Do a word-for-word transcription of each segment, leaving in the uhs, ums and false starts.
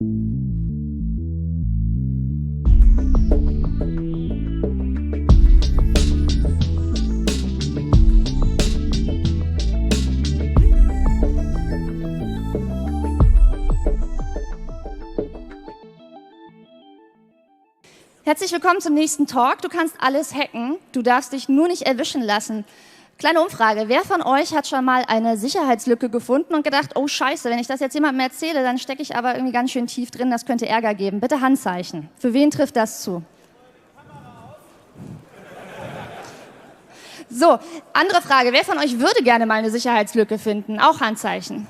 Herzlich willkommen zum nächsten Talk. Du kannst alles hacken, du darfst dich nur nicht erwischen lassen. Kleine Umfrage, wer von euch hat schon mal eine Sicherheitslücke gefunden und gedacht, oh Scheiße, wenn ich das jetzt jemandem erzähle, dann stecke ich aber irgendwie ganz schön tief drin, das könnte Ärger geben. Bitte Handzeichen. Für wen trifft das zu? So, andere Frage, wer von euch würde gerne mal eine Sicherheitslücke finden? Auch Handzeichen.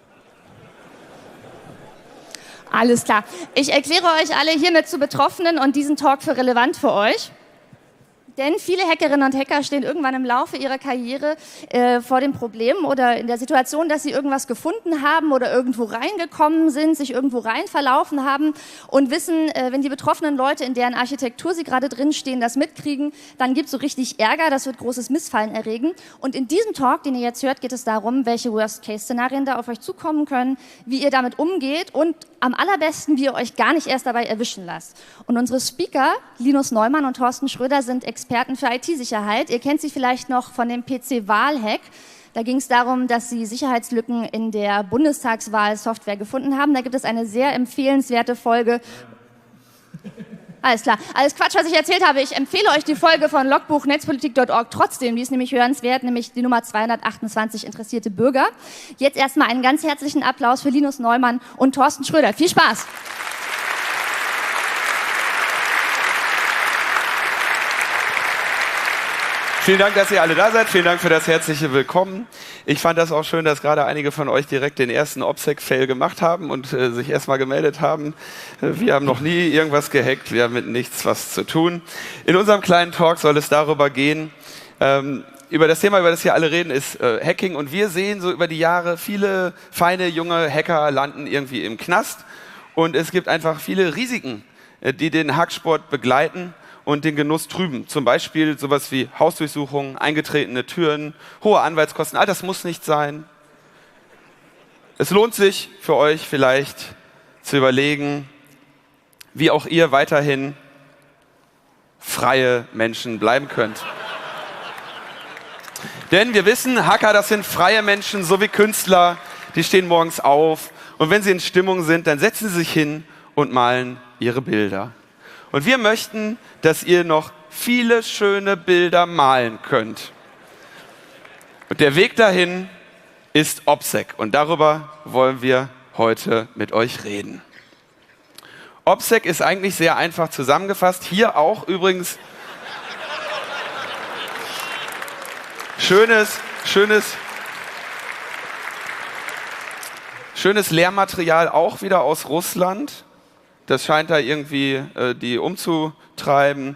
Alles klar. Ich erkläre euch alle hiermit zu Betroffenen und diesen Talk für relevant für euch. Denn viele Hackerinnen und Hacker stehen irgendwann im Laufe ihrer Karriere äh, vor dem Problem oder in der Situation, dass sie irgendwas gefunden haben oder irgendwo reingekommen sind, sich irgendwo rein verlaufen haben und wissen, äh, wenn die betroffenen Leute, in deren Architektur sie gerade drinstehen, das mitkriegen, dann gibt es so richtig Ärger, das wird großes Missfallen erregen. Und in diesem Talk, den ihr jetzt hört, geht es darum, welche Worst-Case-Szenarien da auf euch zukommen können, wie ihr damit umgeht und am allerbesten, wie ihr euch gar nicht erst dabei erwischen lasst. Und unsere Speaker, Linus Neumann und Thorsten Schröder, sind Experten für I T-Sicherheit. Ihr kennt sie vielleicht noch von dem P C-Wahl-Hack. Da ging es darum, dass sie Sicherheitslücken in der Bundestagswahlsoftware gefunden haben. Da gibt es eine sehr empfehlenswerte Folge. Alles klar. Alles Quatsch, was ich erzählt habe. Ich empfehle euch die Folge von logbuch netzpolitik punkt org trotzdem. Die ist nämlich hörenswert, nämlich die Nummer zweihundertachtundzwanzig, interessierte Bürger. Jetzt erstmal einen ganz herzlichen Applaus für Linus Neumann und Thorsten Schröder. Viel Spaß! Vielen Dank, dass ihr alle da seid. Vielen Dank für das herzliche Willkommen. Ich fand das auch schön, dass gerade einige von euch direkt den ersten OPSEC-Fail gemacht haben und äh, sich erstmal gemeldet haben. Äh, wir haben noch nie irgendwas gehackt, wir haben mit nichts was zu tun. In unserem kleinen Talk soll es darüber gehen, ähm, über das Thema, über das wir alle reden, ist äh, Hacking. Und wir sehen so über die Jahre, viele feine junge Hacker landen irgendwie im Knast. Und es gibt einfach viele Risiken, äh, die den Hacksport begleiten und den Genuss trüben. Zum Beispiel sowas wie Hausdurchsuchungen, eingetretene Türen, hohe Anwaltskosten. All das muss nicht sein. Es lohnt sich für euch vielleicht zu überlegen, wie auch ihr weiterhin freie Menschen bleiben könnt. Denn wir wissen, Hacker, das sind freie Menschen, so wie Künstler, die stehen morgens auf und wenn sie in Stimmung sind, dann setzen sie sich hin und malen ihre Bilder. Und wir möchten, dass ihr noch viele schöne Bilder malen könnt. Und der Weg dahin ist OPSEC. Und darüber wollen wir heute mit euch reden. OPSEC ist eigentlich sehr einfach zusammengefasst. Hier auch übrigens schönes, schönes, schönes Lehrmaterial auch wieder aus Russland. Das scheint da irgendwie äh, die umzutreiben.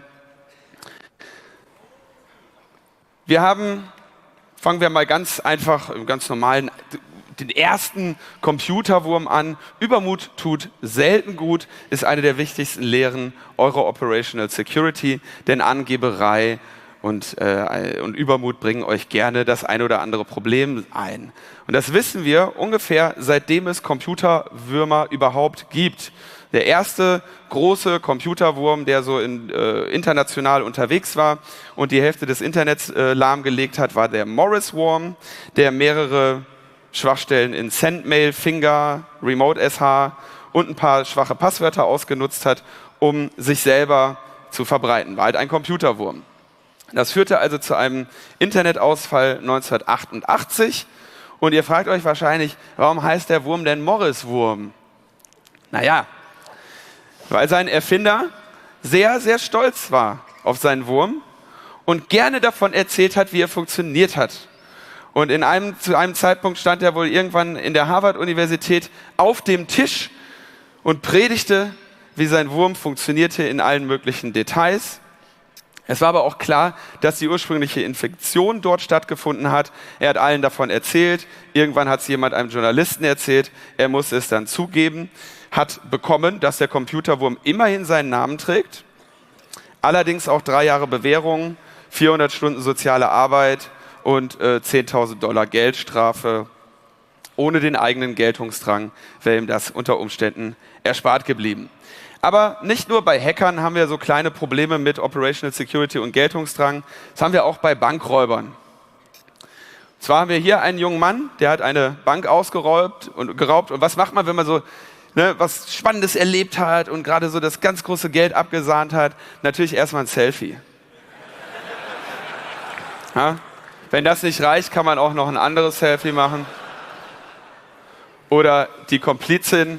Wir haben, fangen wir mal ganz einfach, im ganz normalen, den ersten Computerwurm an. Übermut tut selten gut, ist eine der wichtigsten Lehren eurer Operational Security, denn Angeberei und, äh, und Übermut bringen euch gerne das ein oder andere Problem ein. Und das wissen wir ungefähr, seitdem es Computerwürmer überhaupt gibt. Der erste große Computerwurm, der so in, äh, international unterwegs war und die Hälfte des Internets äh, lahmgelegt hat, war der Morris-Worm, der mehrere Schwachstellen in Sendmail, Finger, Remote S H und ein paar schwache Passwörter ausgenutzt hat, um sich selber zu verbreiten. War halt ein Computerwurm. Das führte also zu einem Internetausfall neunzehnhundertachtundachtzig. Und ihr fragt euch wahrscheinlich, warum heißt der Wurm denn Morris-Wurm? Naja, weil sein Erfinder sehr, sehr stolz war auf seinen Wurm und gerne davon erzählt hat, wie er funktioniert hat. Und in einem, zu einem Zeitpunkt stand er wohl irgendwann in der Harvard-Universität auf dem Tisch und predigte, wie sein Wurm funktionierte in allen möglichen Details. Es war aber auch klar, dass die ursprüngliche Infektion dort stattgefunden hat. Er hat allen davon erzählt. Irgendwann hat es jemand einem Journalisten erzählt. Er musste es dann zugeben. Hat bekommen, dass der Computerwurm immerhin seinen Namen trägt. Allerdings auch drei Jahre Bewährung, vierhundert Stunden soziale Arbeit und äh, zehntausend Dollar Geldstrafe. Ohne den eigenen Geltungsdrang wäre ihm das unter Umständen erspart geblieben. Aber nicht nur bei Hackern haben wir so kleine Probleme mit Operational Security und Geltungsdrang. Das haben wir auch bei Bankräubern. Und zwar haben wir hier einen jungen Mann, der hat eine Bank ausgeraubt und geraubt. Und was macht man, wenn man so ne, was Spannendes erlebt hat und gerade so das ganz große Geld abgesahnt hat? Natürlich erstmal ein Selfie. Ja? Wenn das nicht reicht, kann man auch noch ein anderes Selfie machen. Oder die Komplizin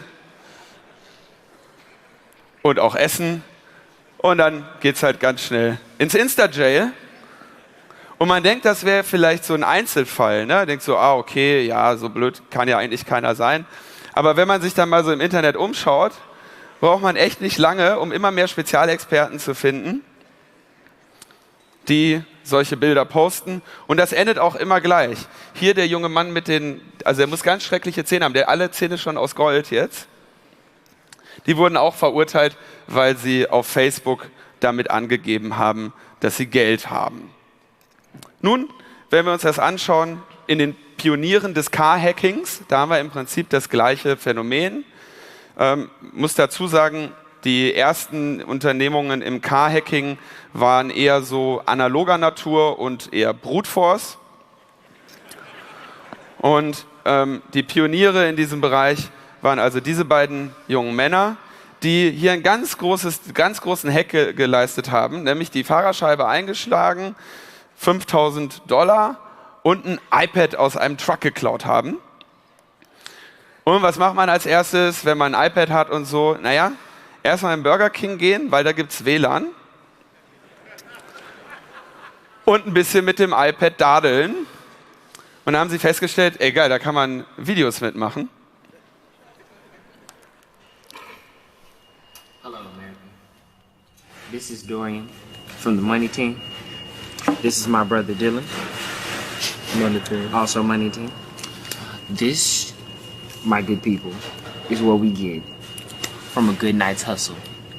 und auch essen. Und dann geht es halt ganz schnell ins Insta-Jail. Und man denkt, das wäre vielleicht so ein Einzelfall. Ne? Denkt so, ah, okay, ja, so blöd kann ja eigentlich keiner sein. Aber wenn man sich dann mal so im Internet umschaut, braucht man echt nicht lange, um immer mehr Spezialexperten zu finden, die solche Bilder posten. Und das endet auch immer gleich. Hier der junge Mann mit den, also er muss ganz schreckliche Zähne haben, der hat alle Zähne schon aus Gold jetzt. Die wurden auch verurteilt, weil sie auf Facebook damit angegeben haben, dass sie Geld haben. Nun, wenn wir uns das anschauen, in den Pionieren des Car-Hackings, da haben wir im Prinzip das gleiche Phänomen. Ähm, muss dazu sagen, die ersten Unternehmungen im Car-Hacking waren eher so analoger Natur und eher Brute Force. Und ähm, die Pioniere in diesem Bereich waren also diese beiden jungen Männer, die hier einen ganz, großes, ganz großen Hack ge geleistet haben, nämlich die Fahrerscheibe eingeschlagen, fünftausend Dollar und ein iPad aus einem Truck geklaut haben. Und was macht man als erstes, wenn man ein iPad hat und so? Naja, erstmal in Burger King gehen, weil da gibt es W L A N. Und ein bisschen mit dem iPad dadeln. Und dann haben sie festgestellt, ey geil, da kann man Videos mitmachen. Hello, America. This is Dorian from the Money Team. This is my brother Dylan. Money Team. Also Money Team. This, my good people, is what we get from a good night's hustle.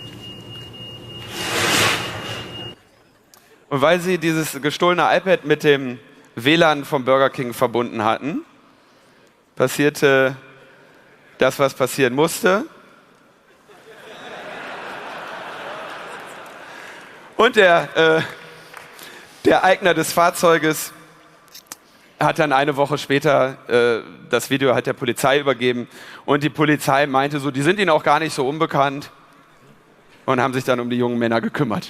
Und weil sie dieses gestohlene iPad mit dem W L A N vom Burger King verbunden hatten, passierte das, was passieren musste. Und der, äh, der Eigner des Fahrzeuges hat dann eine Woche später äh, das Video halt der Polizei übergeben. Und die Polizei meinte so, die sind ihnen auch gar nicht so unbekannt. Und haben sich dann um die jungen Männer gekümmert.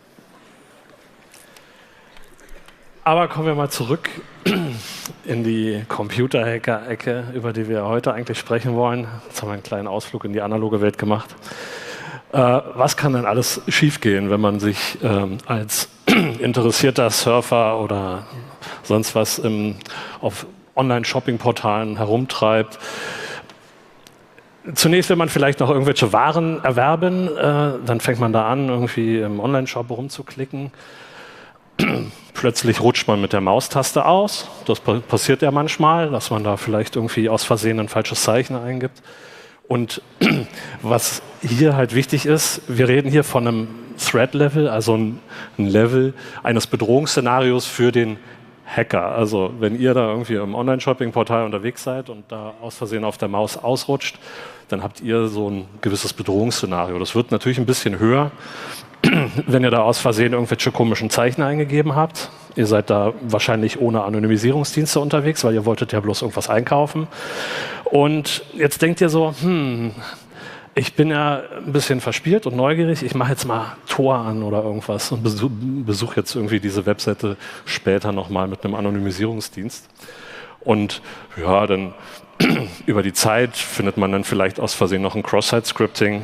Aber kommen wir mal zurück in die Computerhacker-Ecke, über die wir heute eigentlich sprechen wollen. Jetzt haben wir einen kleinen Ausflug in die analoge Welt gemacht. Äh, was kann denn alles schiefgehen, wenn man sich ähm, als interessierter Surfer oder sonst was im, auf Online-Shopping-Portalen herumtreibt? Zunächst will man vielleicht noch irgendwelche Waren erwerben, äh, dann fängt man da an, irgendwie im Online-Shop rumzuklicken. Plötzlich rutscht man mit der Maustaste aus. Das passiert ja manchmal, dass man da vielleicht irgendwie aus Versehen ein falsches Zeichen eingibt. Und was hier halt wichtig ist, wir reden hier von einem Threat-Level, also ein Level eines Bedrohungsszenarios für den Hacker. Also wenn ihr da irgendwie im Online-Shopping-Portal unterwegs seid und da aus Versehen auf der Maus ausrutscht, dann habt ihr so ein gewisses Bedrohungsszenario. Das wird natürlich ein bisschen höher, wenn ihr da aus Versehen irgendwelche komischen Zeichen eingegeben habt. Ihr seid da wahrscheinlich ohne Anonymisierungsdienste unterwegs, weil ihr wolltet ja bloß irgendwas einkaufen. Und jetzt denkt ihr so, hm, ich bin ja ein bisschen verspielt und neugierig, ich mache jetzt mal Tor an oder irgendwas und besuche besuch jetzt irgendwie diese Webseite später nochmal mit einem Anonymisierungsdienst. Und ja, dann über die Zeit findet man dann vielleicht aus Versehen noch ein Cross-Site-Scripting.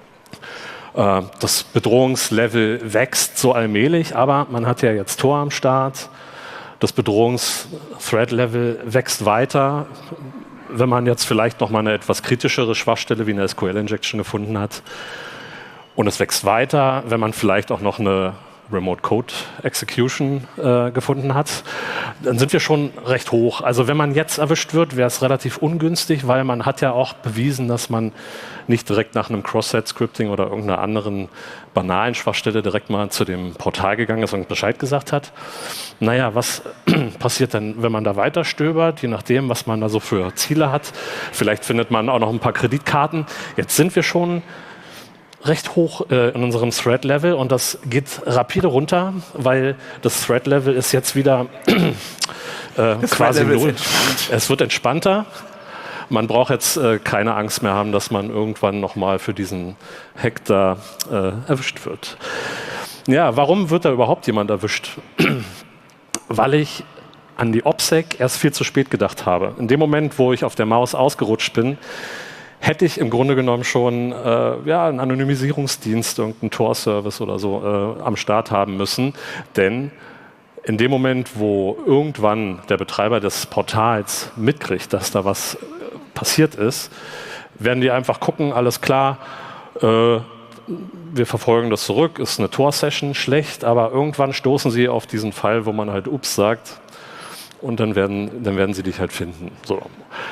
Das Bedrohungslevel wächst so allmählich, aber man hat ja jetzt Tor am Start. Das Bedrohungs-Threat-Level wächst weiter. Wenn man jetzt vielleicht noch mal eine etwas kritischere Schwachstelle wie eine S Q L-Injection gefunden hat. Und es wächst weiter, wenn man vielleicht auch noch eine Remote Code Execution äh, gefunden hat, dann sind wir schon recht hoch. Also wenn man jetzt erwischt wird, wäre es relativ ungünstig, weil man hat ja auch bewiesen, dass man nicht direkt nach einem Cross-Site-Scripting oder irgendeiner anderen banalen Schwachstelle direkt mal zu dem Portal gegangen ist und Bescheid gesagt hat. Naja, was passiert dann, wenn man da weiter stöbert, je nachdem, was man da so für Ziele hat? Vielleicht findet man auch noch ein paar Kreditkarten. Jetzt sind wir schon recht hoch äh, in unserem Threat-Level und das geht rapide runter, weil das Threat-Level ist jetzt wieder äh, quasi null. Es wird entspannter. Man braucht jetzt äh, keine Angst mehr haben, dass man irgendwann nochmal für diesen Hack da äh, erwischt wird. Ja, warum wird da überhaupt jemand erwischt? Weil ich an die OPSEC erst viel zu spät gedacht habe. In dem Moment, wo ich auf der Maus ausgerutscht bin, hätte ich im Grunde genommen schon äh, ja, einen Anonymisierungsdienst, irgendeinen Tor-Service oder so äh, am Start haben müssen. Denn in dem Moment, wo irgendwann der Betreiber des Portals mitkriegt, dass da was passiert ist, werden die einfach gucken, alles klar, äh, wir verfolgen das zurück, ist eine Tor-Session, schlecht, aber irgendwann stoßen sie auf diesen Fall, wo man halt Ups sagt und dann werden, dann werden sie dich halt finden. So.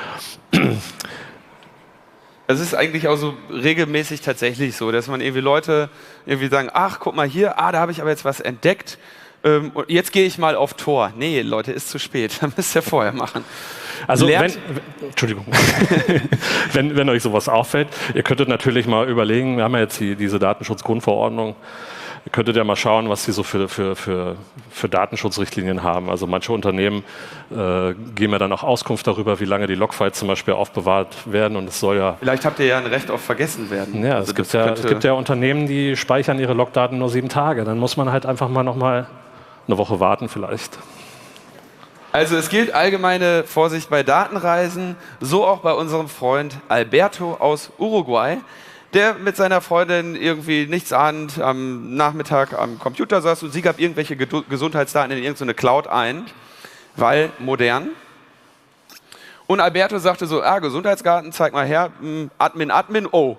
Es ist eigentlich auch so regelmäßig tatsächlich so, dass man irgendwie Leute irgendwie sagen, ach, guck mal hier, ah, da habe ich aber jetzt was entdeckt. Ähm, und jetzt gehe ich mal auf Tor. Nee, Leute, ist zu spät. Das müsst ihr vorher machen. Also Lernt wenn, Entschuldigung, wenn, wenn euch sowas auffällt, ihr könntet natürlich mal überlegen, wir haben ja jetzt die, diese Datenschutzgrundverordnung, ihr könntet ja mal schauen, was sie so für, für, für, für Datenschutzrichtlinien haben. Also manche Unternehmen äh, geben ja dann auch Auskunft darüber, wie lange die Logfiles zum Beispiel aufbewahrt werden und es soll ja... Vielleicht habt ihr ja ein Recht auf Vergessenwerden. Ja, also es, gibt ja es gibt ja Unternehmen, die speichern ihre Logdaten nur sieben Tage. Dann muss man halt einfach mal nochmal eine Woche warten vielleicht. Also es gilt allgemeine Vorsicht bei Datenreisen, so auch bei unserem Freund Alberto aus Uruguay, der mit seiner Freundin irgendwie nichts ahnend am Nachmittag am Computer saß und sie gab irgendwelche Gesundheitsdaten in irgendeine Cloud ein, weil modern. Und Alberto sagte so, ah, Gesundheitsdaten, zeig mal her, Admin, Admin, oh.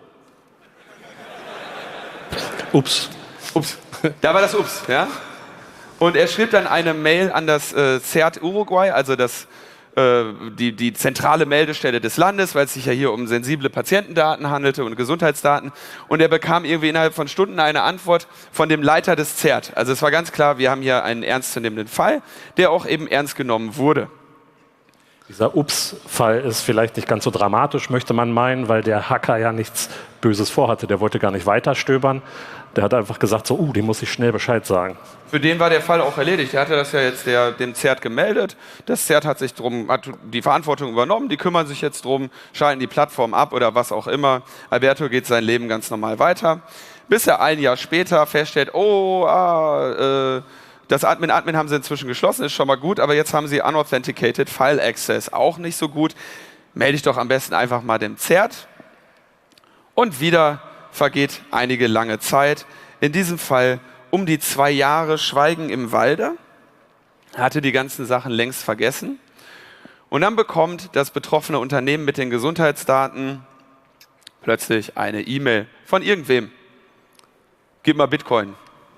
Ups. Ups. Da war das Ups, ja. Und er schrieb dann eine Mail an das äh, C E R T Uruguay, also das, äh, die, die zentrale Meldestelle des Landes, weil es sich ja hier um sensible Patientendaten handelte und Gesundheitsdaten. Und er bekam irgendwie innerhalb von Stunden eine Antwort von dem Leiter des C E R T. Also es war ganz klar, wir haben hier einen ernstzunehmenden Fall, der auch eben ernst genommen wurde. Dieser Ups-Fall ist vielleicht nicht ganz so dramatisch, möchte man meinen, weil der Hacker ja nichts Böses vorhatte. Der wollte gar nicht weiter stöbern. Der hat einfach gesagt, so, uh, dem muss ich schnell Bescheid sagen. Für den war der Fall auch erledigt. Er hatte das ja jetzt der, dem C E R T gemeldet. Das C E R T hat sich drum, hat die Verantwortung übernommen. Die kümmern sich jetzt drum, schalten die Plattform ab oder was auch immer. Alberto geht sein Leben ganz normal weiter. Bis er ein Jahr später feststellt, oh, ah, äh, das Admin-Admin haben sie inzwischen geschlossen, ist schon mal gut, aber jetzt haben sie Unauthenticated File Access, auch nicht so gut. Melde ich doch am besten einfach mal dem C E R T. Und wieder vergeht einige lange Zeit. In diesem Fall um die zwei Jahre Schweigen im Walde. Er hatte die ganzen Sachen längst vergessen. Und dann bekommt das betroffene Unternehmen mit den Gesundheitsdaten plötzlich eine E-Mail von irgendwem. Gib mal Bitcoin.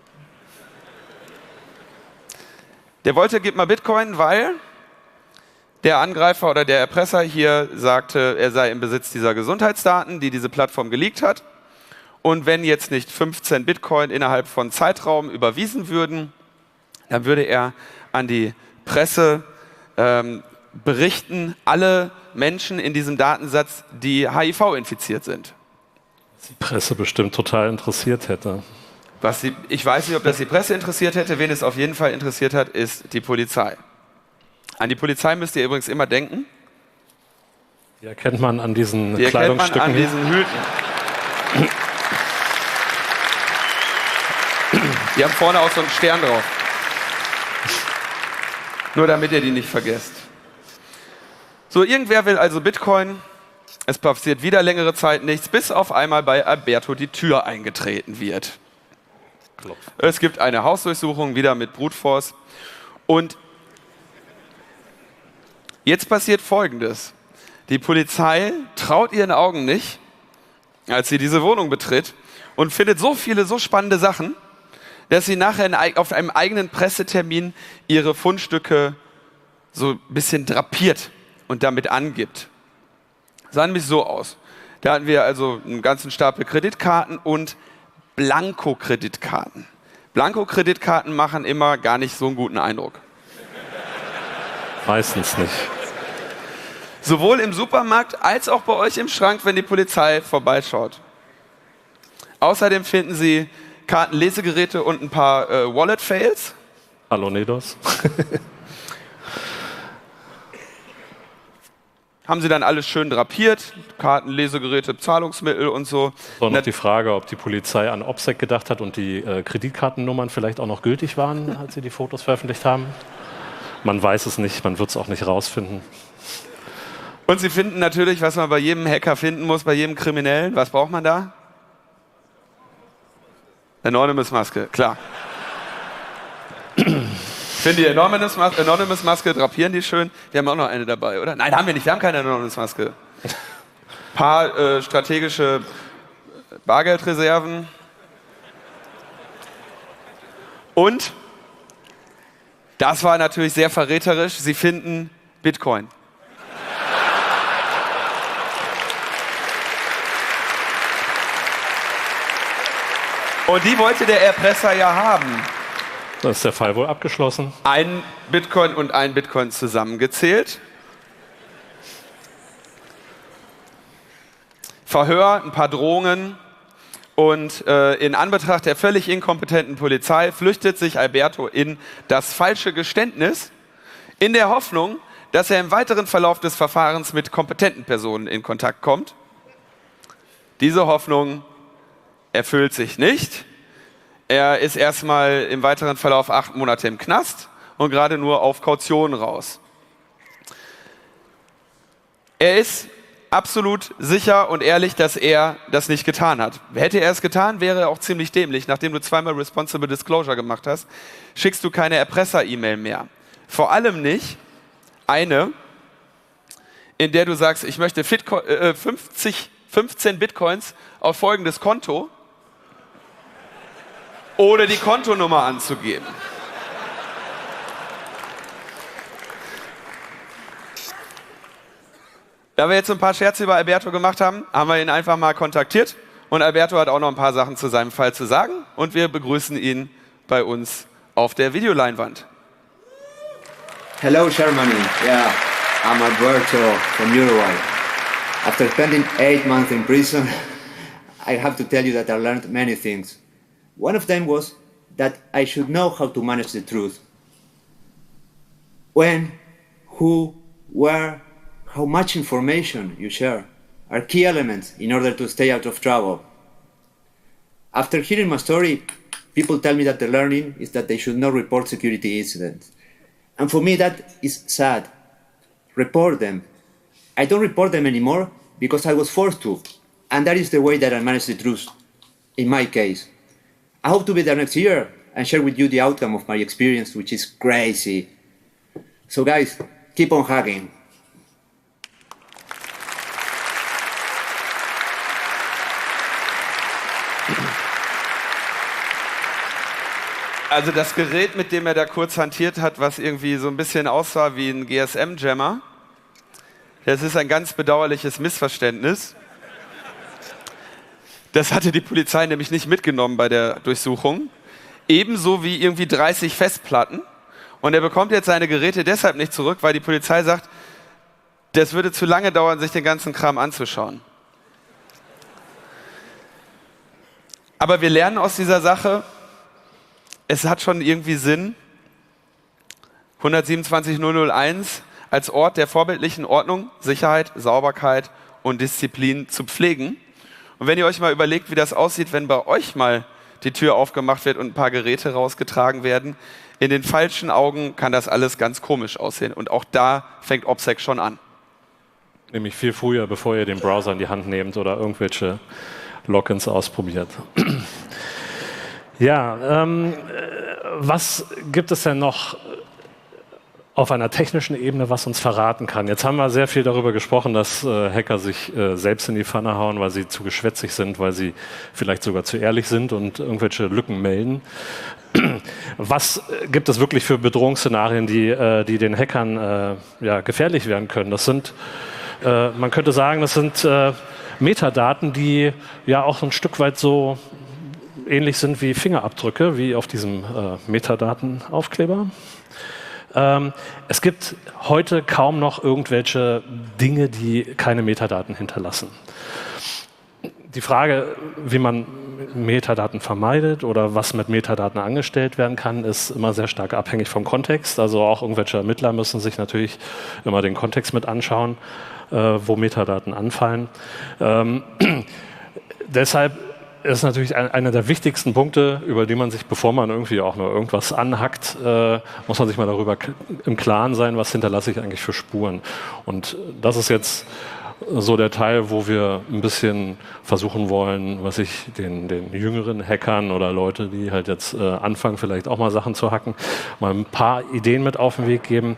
Der wollte, gib mal Bitcoin, weil der Angreifer oder der Erpresser hier sagte, er sei im Besitz dieser Gesundheitsdaten, die diese Plattform geleakt hat. Und wenn jetzt nicht fünfzehn Bitcoin innerhalb von Zeitraum überwiesen würden, dann würde er an die Presse ähm, berichten, alle Menschen in diesem Datensatz, die H I V infiziert sind. Was die Presse bestimmt total interessiert hätte. Was die, ich weiß nicht, ob das die Presse interessiert hätte. Wen es auf jeden Fall interessiert hat, ist die Polizei. An die Polizei müsst ihr übrigens immer denken. Die erkennt man an diesen die Kleidungsstücken. An diesen Hüten. Die haben vorne auch so einen Stern drauf. Nur damit ihr die nicht vergesst. So, irgendwer will also Bitcoin. Es passiert wieder längere Zeit nichts, bis auf einmal bei Alberto die Tür eingetreten wird. Es gibt eine Hausdurchsuchung, wieder mit Brute Force. Und jetzt passiert Folgendes. Die Polizei traut ihren Augen nicht, als sie diese Wohnung betritt und findet so viele, so spannende Sachen, dass sie nachher in, auf einem eigenen Pressetermin ihre Fundstücke so ein bisschen drapiert und damit angibt. Das sah nämlich so aus. Da hatten wir also einen ganzen Stapel Kreditkarten und Blanko-Kreditkarten. Blanko-Kreditkarten machen immer gar nicht so einen guten Eindruck. Meistens nicht. Sowohl im Supermarkt als auch bei euch im Schrank, wenn die Polizei vorbeischaut. Außerdem finden Sie Kartenlesegeräte und ein paar äh, Wallet-Fails. Hallo Nedos. Haben sie dann alles schön drapiert, Karten, Lesegeräte, Zahlungsmittel und so. So noch die Frage, ob die Polizei an OPSEC gedacht hat und die äh, Kreditkartennummern vielleicht auch noch gültig waren, als sie die Fotos veröffentlicht haben. Man weiß es nicht, man wird es auch nicht rausfinden. Und sie finden natürlich, was man bei jedem Hacker finden muss, bei jedem Kriminellen. Was braucht man da? Anonymous-Maske, klar. Finden die Anonymous-Maske, Anonymous-Maske, drapieren die schön. Wir haben auch noch eine dabei, oder? Nein, haben wir nicht, wir haben keine Anonymous-Maske. Ein paar äh, strategische Bargeldreserven. Und, das war natürlich sehr verräterisch, sie finden Bitcoin. Und die wollte der Erpresser ja haben. Dann ist der Fall wohl abgeschlossen. Ein Bitcoin und ein Bitcoin zusammengezählt. Verhör, ein paar Drohungen. Und äh, in Anbetracht der völlig inkompetenten Polizei flüchtet sich Alberto in das falsche Geständnis, in der Hoffnung, dass er im weiteren Verlauf des Verfahrens mit kompetenten Personen in Kontakt kommt. Diese Hoffnung erfüllt sich nicht. Er ist erstmal im weiteren Verlauf acht Monate im Knast und gerade nur auf Kaution raus. Er ist absolut sicher und ehrlich, dass er das nicht getan hat. Hätte er es getan, wäre er auch ziemlich dämlich. Nachdem du zweimal Responsible Disclosure gemacht hast, schickst du keine Erpresser-E-Mail mehr. Vor allem nicht eine, in der du sagst, ich möchte fünfzig, fünfzehn Bitcoins auf folgendes Konto, ohne die Kontonummer anzugeben. Da wir jetzt ein paar Scherze über Alberto gemacht haben, haben wir ihn einfach mal kontaktiert. Und Alberto hat auch noch ein paar Sachen zu seinem Fall zu sagen. Und wir begrüßen ihn bei uns auf der Videoleinwand. Hello, Germany. Yeah, I'm Alberto from Uruguay. After spending eight months in prison, I have to tell you that I learned many things. One of them was that I should know how to manage the truth. When, who, where, how much information you share are key elements in order to stay out of trouble. After hearing my story, people tell me that the learning is that they should not report security incidents. And for me that is sad. Report them. I don't report them anymore because I was forced to. And that is the way that I manage the truth, in my case. I hope to be there next year and share with you the outcome of my experience, which is crazy. So guys, keep on hacking. Also das Gerät, mit dem er da kurz hantiert hat, was irgendwie so ein bisschen aussah wie ein G S M-Jammer, das ist ein ganz bedauerliches Missverständnis. Das hatte die Polizei nämlich nicht mitgenommen bei der Durchsuchung. Ebenso wie irgendwie dreißig Festplatten. Und er bekommt jetzt seine Geräte deshalb nicht zurück, weil die Polizei sagt, das würde zu lange dauern, sich den ganzen Kram anzuschauen. Aber wir lernen aus dieser Sache, es hat schon irgendwie Sinn, hundertsiebenundzwanzig null null eins als Ort der vorbildlichen Ordnung, Sicherheit, Sauberkeit und Disziplin zu pflegen. Und wenn ihr euch mal überlegt, wie das aussieht, wenn bei euch mal die Tür aufgemacht wird und ein paar Geräte rausgetragen werden, in den falschen Augen kann das alles ganz komisch aussehen. Und auch da fängt OPSEC schon an. Nämlich viel früher, bevor ihr den Browser in die Hand nehmt oder irgendwelche Logins ausprobiert. Ja, ähm, was gibt es denn noch auf einer technischen Ebene, was uns verraten kann. Jetzt haben wir sehr viel darüber gesprochen, dass äh, Hacker sich äh, selbst in die Pfanne hauen, weil sie zu geschwätzig sind, weil sie vielleicht sogar zu ehrlich sind und irgendwelche Lücken melden. Was gibt es wirklich für Bedrohungsszenarien, die, äh, die den Hackern äh, ja, gefährlich werden können? Das sind, äh, man könnte sagen, das sind äh, Metadaten, die ja auch ein Stück weit so ähnlich sind wie Fingerabdrücke, wie auf diesem äh, Metadatenaufkleber. Ähm, es gibt heute kaum noch irgendwelche Dinge, die keine Metadaten hinterlassen. Die Frage, wie man Metadaten vermeidet oder was mit Metadaten angestellt werden kann, ist immer sehr stark abhängig vom Kontext. Also auch irgendwelche Ermittler müssen sich natürlich immer den Kontext mit anschauen, äh, wo Metadaten anfallen. Ähm, deshalb ist natürlich ein, einer der wichtigsten Punkte, über die man sich, bevor man irgendwie auch nur irgendwas anhackt, äh, muss man sich mal darüber im Klaren sein, was hinterlasse ich eigentlich für Spuren. Und das ist jetzt so der Teil, wo wir ein bisschen versuchen wollen, was ich den, den jüngeren Hackern oder Leute, die halt jetzt äh, anfangen, vielleicht auch mal Sachen zu hacken, mal ein paar Ideen mit auf den Weg geben,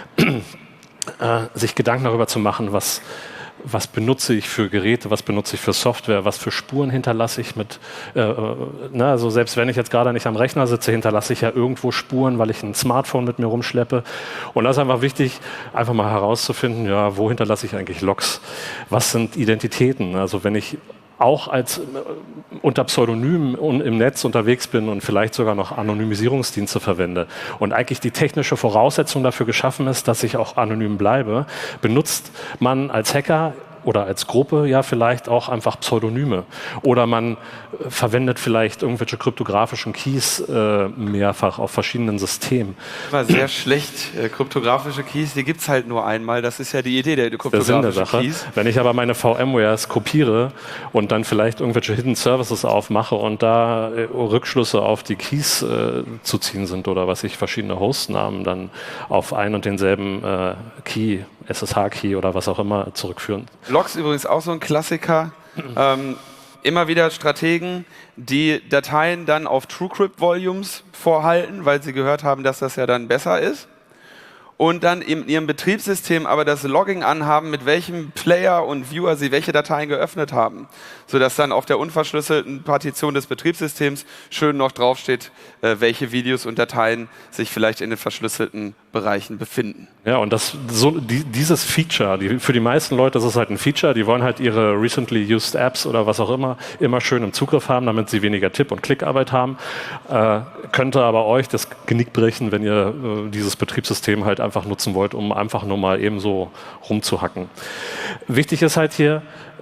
äh, sich Gedanken darüber zu machen, was was benutze ich für Geräte, was benutze ich für Software, was für Spuren hinterlasse ich mit, äh, ne, also selbst wenn ich jetzt gerade nicht am Rechner sitze, hinterlasse ich ja irgendwo Spuren, weil ich ein Smartphone mit mir rumschleppe. Und das ist einfach wichtig, einfach mal herauszufinden, ja, wo hinterlasse ich eigentlich Logs? Was sind Identitäten? Also wenn ich auch als äh, unter Pseudonym im Netz unterwegs bin und vielleicht sogar noch Anonymisierungsdienste verwende und eigentlich die technische Voraussetzung dafür geschaffen ist, dass ich auch anonym bleibe, benutzt man als Hacker oder als Gruppe ja vielleicht auch einfach Pseudonyme. Oder man äh, verwendet vielleicht irgendwelche kryptografischen Keys äh, mehrfach auf verschiedenen Systemen. War sehr schlecht. Äh, kryptografische Keys, die gibt es halt nur einmal. Das ist ja die Idee der kryptografischen der Sinn der Sache. Keys. Wenn ich aber meine VMwares kopiere und dann vielleicht irgendwelche Hidden Services aufmache und da äh, Rückschlüsse auf die Keys äh, zu ziehen sind oder was ich verschiedene Hostnamen dann auf ein und denselben äh, Key, S S H-Key oder was auch immer zurückführen. Logs übrigens auch so ein Klassiker. ähm, immer wieder Strategen, die Dateien dann auf TrueCrypt-Volumes vorhalten, weil sie gehört haben, dass das ja dann besser ist. Und dann in ihrem Betriebssystem aber das Logging anhaben, mit welchem Player und Viewer sie welche Dateien geöffnet haben. Sodass dann auf der unverschlüsselten Partition des Betriebssystems schön noch draufsteht, äh, welche Videos und Dateien sich vielleicht in den verschlüsselten Bereichen befinden. Ja, und das, so, die, dieses Feature, die, für die meisten Leute ist es halt ein Feature, die wollen halt ihre recently used Apps oder was auch immer immer schön im Zugriff haben, damit sie weniger Tipp- und Klickarbeit haben. Äh, könnte aber euch das Genick brechen, wenn ihr äh, dieses Betriebssystem halt einfach nutzen wollt, um einfach nur mal eben so rumzuhacken. Wichtig ist halt hier,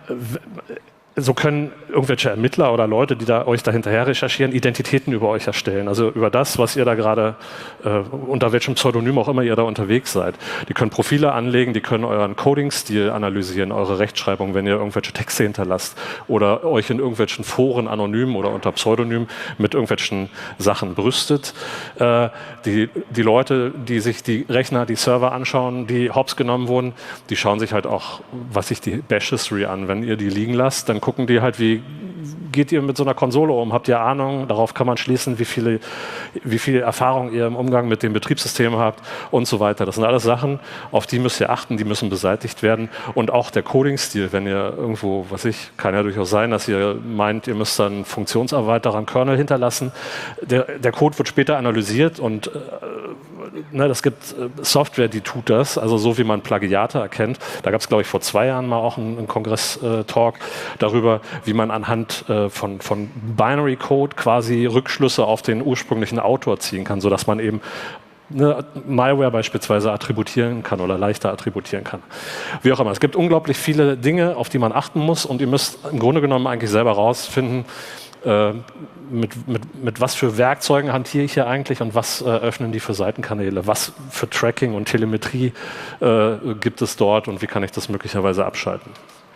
so können irgendwelche Ermittler oder Leute, die da euch da hinterher recherchieren, Identitäten über euch erstellen. Also über das, was ihr da gerade, äh, unter welchem Pseudonym auch immer ihr da unterwegs seid. Die können Profile anlegen, die können euren Coding-Stil analysieren, eure Rechtschreibung, wenn ihr irgendwelche Texte hinterlasst oder euch in irgendwelchen Foren anonym oder unter Pseudonym mit irgendwelchen Sachen brüstet. Äh, die, die Leute, die sich die Rechner, die Server anschauen, die hops genommen wurden, die schauen sich halt auch, was sich die Bash-History an. Wenn ihr die liegen lasst, dann gucken die halt, wie geht ihr mit so einer Konsole um? Habt ihr Ahnung? Darauf kann man schließen, wie viele, wie viel Erfahrung ihr im Umgang mit dem Betriebssystem habt und so weiter. Das sind alles Sachen, auf die müsst ihr achten, die müssen beseitigt werden. Und auch der Coding-Stil, wenn ihr irgendwo, was ich, kann ja durchaus sein, dass ihr meint, ihr müsst dann Funktionserweiterer am Kernel hinterlassen. Der, der Code wird später analysiert und äh, ne, das gibt äh, Software, die tut das, also so wie man Plagiate erkennt. Da gab es, glaube ich, vor zwei Jahren mal auch einen, einen Kongress-Talk darüber, wie man anhand äh, von, von Binary Code quasi Rückschlüsse auf den ursprünglichen Autor ziehen kann, sodass man eben eine Malware beispielsweise attributieren kann oder leichter attributieren kann. Wie auch immer. Es gibt unglaublich viele Dinge, auf die man achten muss und ihr müsst im Grunde genommen eigentlich selber rausfinden, äh, mit, mit, mit was für Werkzeugen hantiere ich hier eigentlich und was äh, öffnen die für Seitenkanäle, was für Tracking und Telemetrie äh, gibt es dort und wie kann ich das möglicherweise abschalten.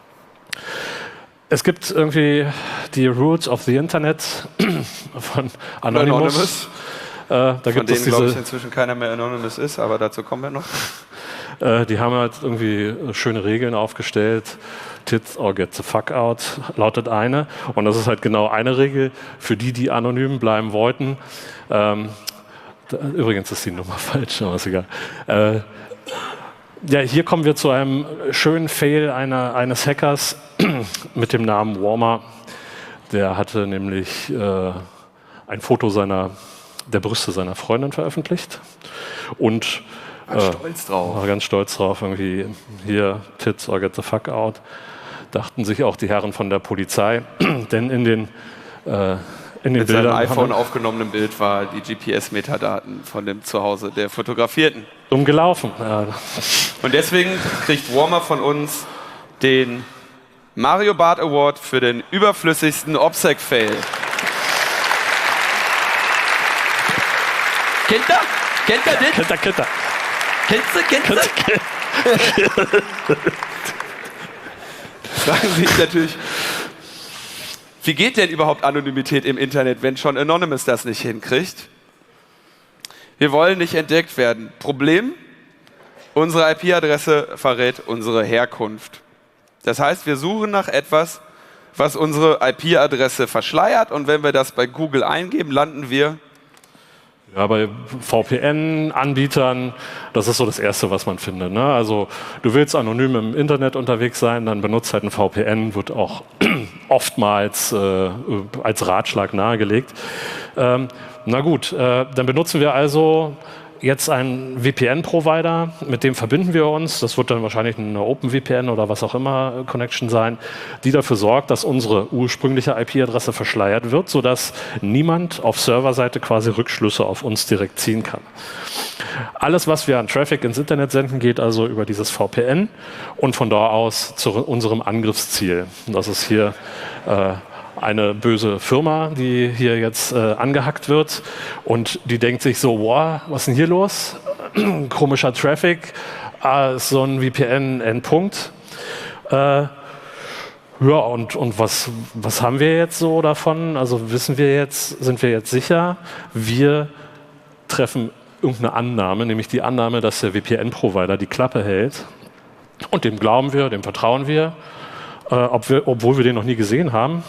Es gibt irgendwie die Rules of the Internet von Anonymous. Anonymous. Äh, da von gibt denen, es glaube ich, inzwischen keiner mehr Anonymous ist, aber dazu kommen wir noch. Äh, die haben halt irgendwie schöne Regeln aufgestellt. Tits or get the fuck out lautet eine. Und das ist halt genau eine Regel für die, die anonym bleiben wollten. Ähm, Da, übrigens ist die Nummer falsch, aber ist egal. Äh, ja, hier kommen wir zu einem schönen Fail einer, eines Hackers mit dem Namen Warmer. Der hatte nämlich äh, ein Foto seiner, der Brüste seiner Freundin veröffentlicht und war äh, stolz drauf. War ganz stolz drauf, irgendwie hier, Tits or get the fuck out. Dachten sich auch die Herren von der Polizei, denn in den, äh, in den Mit Bildern... seinem iPhone aufgenommenen Bild war die G P S-Metadaten von dem Zuhause der Fotografierten. Umgelaufen. Ja. Und deswegen kriegt Warmer von uns den Mario Barth Award für den überflüssigsten OPSEC-Fail. Kennt ihr? Kennt ihr den? Kinder, Kinder. Kennst du? Kennst du? Fragen sich natürlich, wie geht denn überhaupt Anonymität im Internet, wenn schon Anonymous das nicht hinkriegt? Wir wollen nicht entdeckt werden. Problem? Unsere I P-Adresse verrät unsere Herkunft. Das heißt, wir suchen nach etwas, was unsere I P-Adresse verschleiert, und wenn wir das bei Google eingeben, landen wir... Ja, bei V P N-Anbietern, das ist so das Erste, was man findet. Ne? Also du willst anonym im Internet unterwegs sein, dann benutzt halt ein V P N, wird auch oftmals äh, als Ratschlag nahegelegt. Ähm, na gut, äh, dann benutzen wir also jetzt einen V P N-Provider, mit dem verbinden wir uns. Das wird dann wahrscheinlich eine OpenVPN oder was auch immer Connection sein, die dafür sorgt, dass unsere ursprüngliche I P-Adresse verschleiert wird, sodass niemand auf Serverseite quasi Rückschlüsse auf uns direkt ziehen kann. Alles, was wir an Traffic ins Internet senden, geht also über dieses V P N und von da aus zu unserem Angriffsziel. Das ist hier äh, eine böse Firma, die hier jetzt äh, angehackt wird, und die denkt sich so, wow, was ist denn hier los? Komischer Traffic, ah, ist so ein V P N-Endpunkt. Äh, ja, und, und was, was haben wir jetzt so davon? Also wissen wir jetzt, sind wir jetzt sicher, wir treffen irgendeine Annahme, nämlich die Annahme, dass der V P N-Provider die Klappe hält, und dem glauben wir, dem vertrauen wir, Äh, ob wir, obwohl wir den noch nie gesehen haben.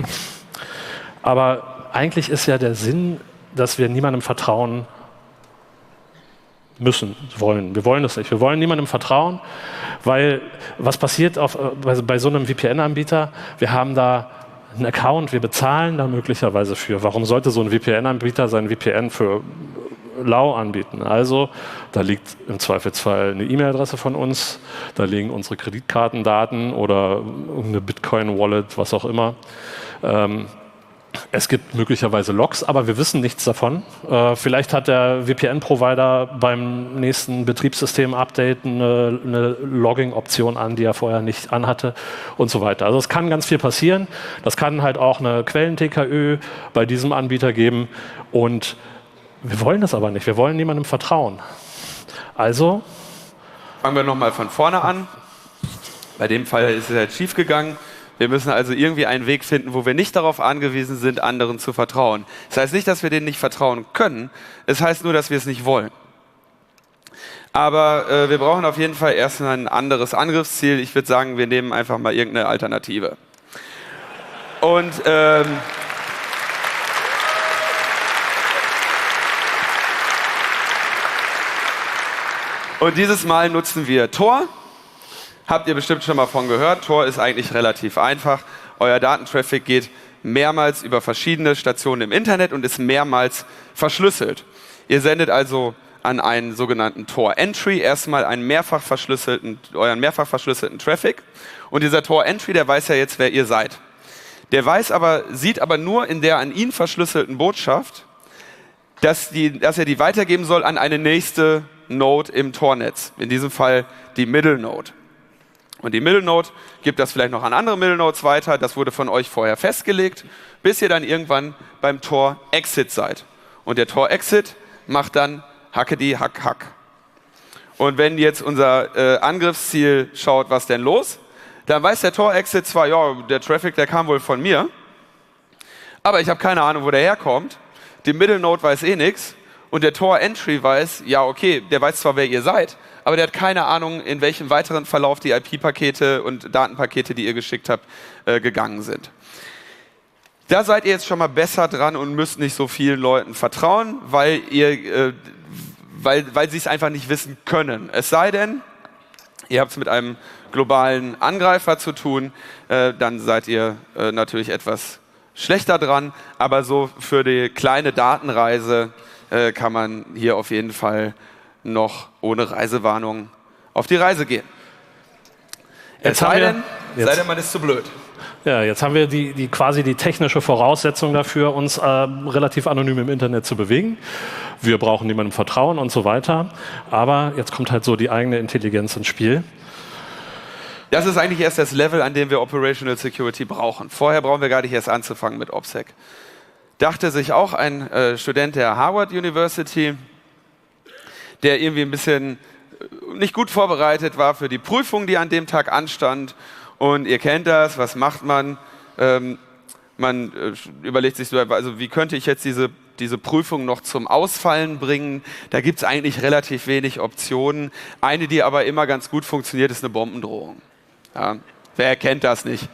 Aber eigentlich ist ja der Sinn, dass wir niemandem vertrauen müssen, wollen. Wir wollen das nicht. Wir wollen niemandem vertrauen, weil was passiert auf, bei, bei so einem V P N-Anbieter? Wir haben da einen Account, wir bezahlen da möglicherweise für. Warum sollte so ein V P N-Anbieter sein V P N für lau anbieten? Also, da liegt im Zweifelsfall eine E-Mail-Adresse von uns, da liegen unsere Kreditkartendaten oder eine Bitcoin-Wallet, was auch immer. Ähm, es gibt möglicherweise Logs, aber wir wissen nichts davon. Äh, vielleicht hat der V P N-Provider beim nächsten Betriebssystem-Update eine, eine Logging-Option an, die er vorher nicht anhatte und so weiter. Also es kann ganz viel passieren. Das kann halt auch eine Quellen-T K Ö bei diesem Anbieter geben, und wir wollen das aber nicht. Wir wollen niemandem vertrauen. Also fangen wir nochmal von vorne an. Bei dem Fall ist es halt schief gegangen. Wir müssen also irgendwie einen Weg finden, wo wir nicht darauf angewiesen sind, anderen zu vertrauen. Das heißt nicht, dass wir denen nicht vertrauen können. Es heißt nur, dass wir es nicht wollen. Aber äh, wir brauchen auf jeden Fall erst ein anderes Angriffsziel. Ich würde sagen, wir nehmen einfach mal irgendeine Alternative. Und ähm, Und dieses Mal nutzen wir Tor. Habt ihr bestimmt schon mal von gehört. Tor ist eigentlich relativ einfach. Euer Datentraffic geht mehrmals über verschiedene Stationen im Internet und ist mehrmals verschlüsselt. Ihr sendet also an einen sogenannten Tor-Entry erstmal einen mehrfach verschlüsselten, euren mehrfach verschlüsselten Traffic. Und dieser Tor-Entry, der weiß ja jetzt, wer ihr seid. Der weiß aber, sieht aber nur in der an ihn verschlüsselten Botschaft, dass, die, dass er die weitergeben soll an eine nächste Node im Tornetz, in diesem Fall die Middle Node. Und die Middle Node gibt das vielleicht noch an andere Middle Nodes weiter, das wurde von euch vorher festgelegt, bis ihr dann irgendwann beim Tor Exit seid. Und der Tor Exit macht dann Hackedi Hack Hack. Und wenn jetzt unser äh, Angriffsziel schaut, was denn los, dann weiß der Tor Exit zwar, ja, der Traffic, der kam wohl von mir, aber ich habe keine Ahnung, wo der herkommt. Die Middle Node weiß eh nichts. Und der Tor-Entry weiß, ja okay, der weiß zwar, wer ihr seid, aber der hat keine Ahnung, in welchem weiteren Verlauf die I P-Pakete und Datenpakete, die ihr geschickt habt, äh, gegangen sind. Da seid ihr jetzt schon mal besser dran und müsst nicht so vielen Leuten vertrauen, weil, ihr, äh, weil, weil sie es einfach nicht wissen können. Es sei denn, ihr habt es mit einem globalen Angreifer zu tun, äh, dann seid ihr äh, natürlich etwas schlechter dran, aber so für die kleine Datenreise äh, kann man hier auf jeden Fall noch ohne Reisewarnung auf die Reise gehen. Es sei denn, sei denn, man ist zu blöd. Ja, jetzt haben wir die, die quasi die technische Voraussetzung dafür, uns äh, relativ anonym im Internet zu bewegen. Wir brauchen niemandem vertrauen und so weiter. Aber jetzt kommt halt so die eigene Intelligenz ins Spiel. Das ist eigentlich erst das Level, an dem wir Operational Security brauchen. Vorher brauchen wir gar nicht erst anzufangen mit OPSEC. Dachte sich auch ein äh, Student der Harvard University, der irgendwie ein bisschen nicht gut vorbereitet war für die Prüfung, die an dem Tag anstand. Und ihr kennt das, was macht man? Ähm, man äh, überlegt sich so, also wie könnte ich jetzt diese, diese Prüfung noch zum Ausfallen bringen? Da gibt es eigentlich relativ wenig Optionen. Eine, die aber immer ganz gut funktioniert, ist eine Bombendrohung. Ja, wer kennt das nicht?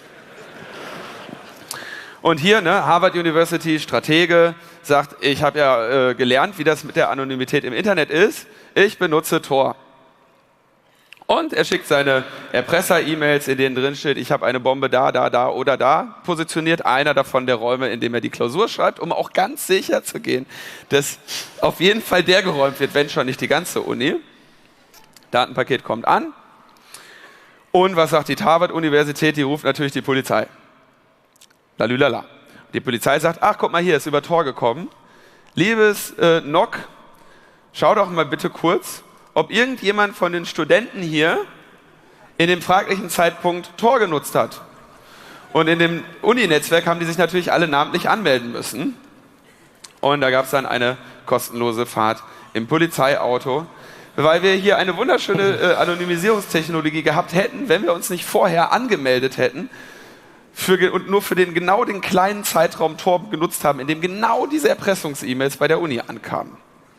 Und hier, ne, Harvard University, Stratege, sagt, ich habe ja äh, gelernt, wie das mit der Anonymität im Internet ist. Ich benutze Tor. Und er schickt seine Erpresser-E-Mails, in denen drin steht, ich habe eine Bombe da, da, da oder da positioniert. Einer davon der Räume, in dem er die Klausur schreibt, um auch ganz sicher zu gehen, dass auf jeden Fall der geräumt wird, wenn schon nicht die ganze Uni. Datenpaket kommt an. Und was sagt die Harvard-Universität? Die ruft natürlich die Polizei. Lalülala. Die Polizei sagt, ach, guck mal hier, ist über Tor gekommen. Liebes äh, N O C, schau doch mal bitte kurz, ob irgendjemand von den Studenten hier in dem fraglichen Zeitpunkt Tor genutzt hat. Und in dem Uni-Netzwerk haben die sich natürlich alle namentlich anmelden müssen. Und da gab es dann eine kostenlose Fahrt im Polizeiauto, weil wir hier eine wunderschöne äh, Anonymisierungstechnologie gehabt hätten, wenn wir uns nicht vorher angemeldet hätten für, und nur für den genau den kleinen Zeitraum Tor genutzt haben, in dem genau diese Erpressungs-E-Mails bei der Uni ankamen.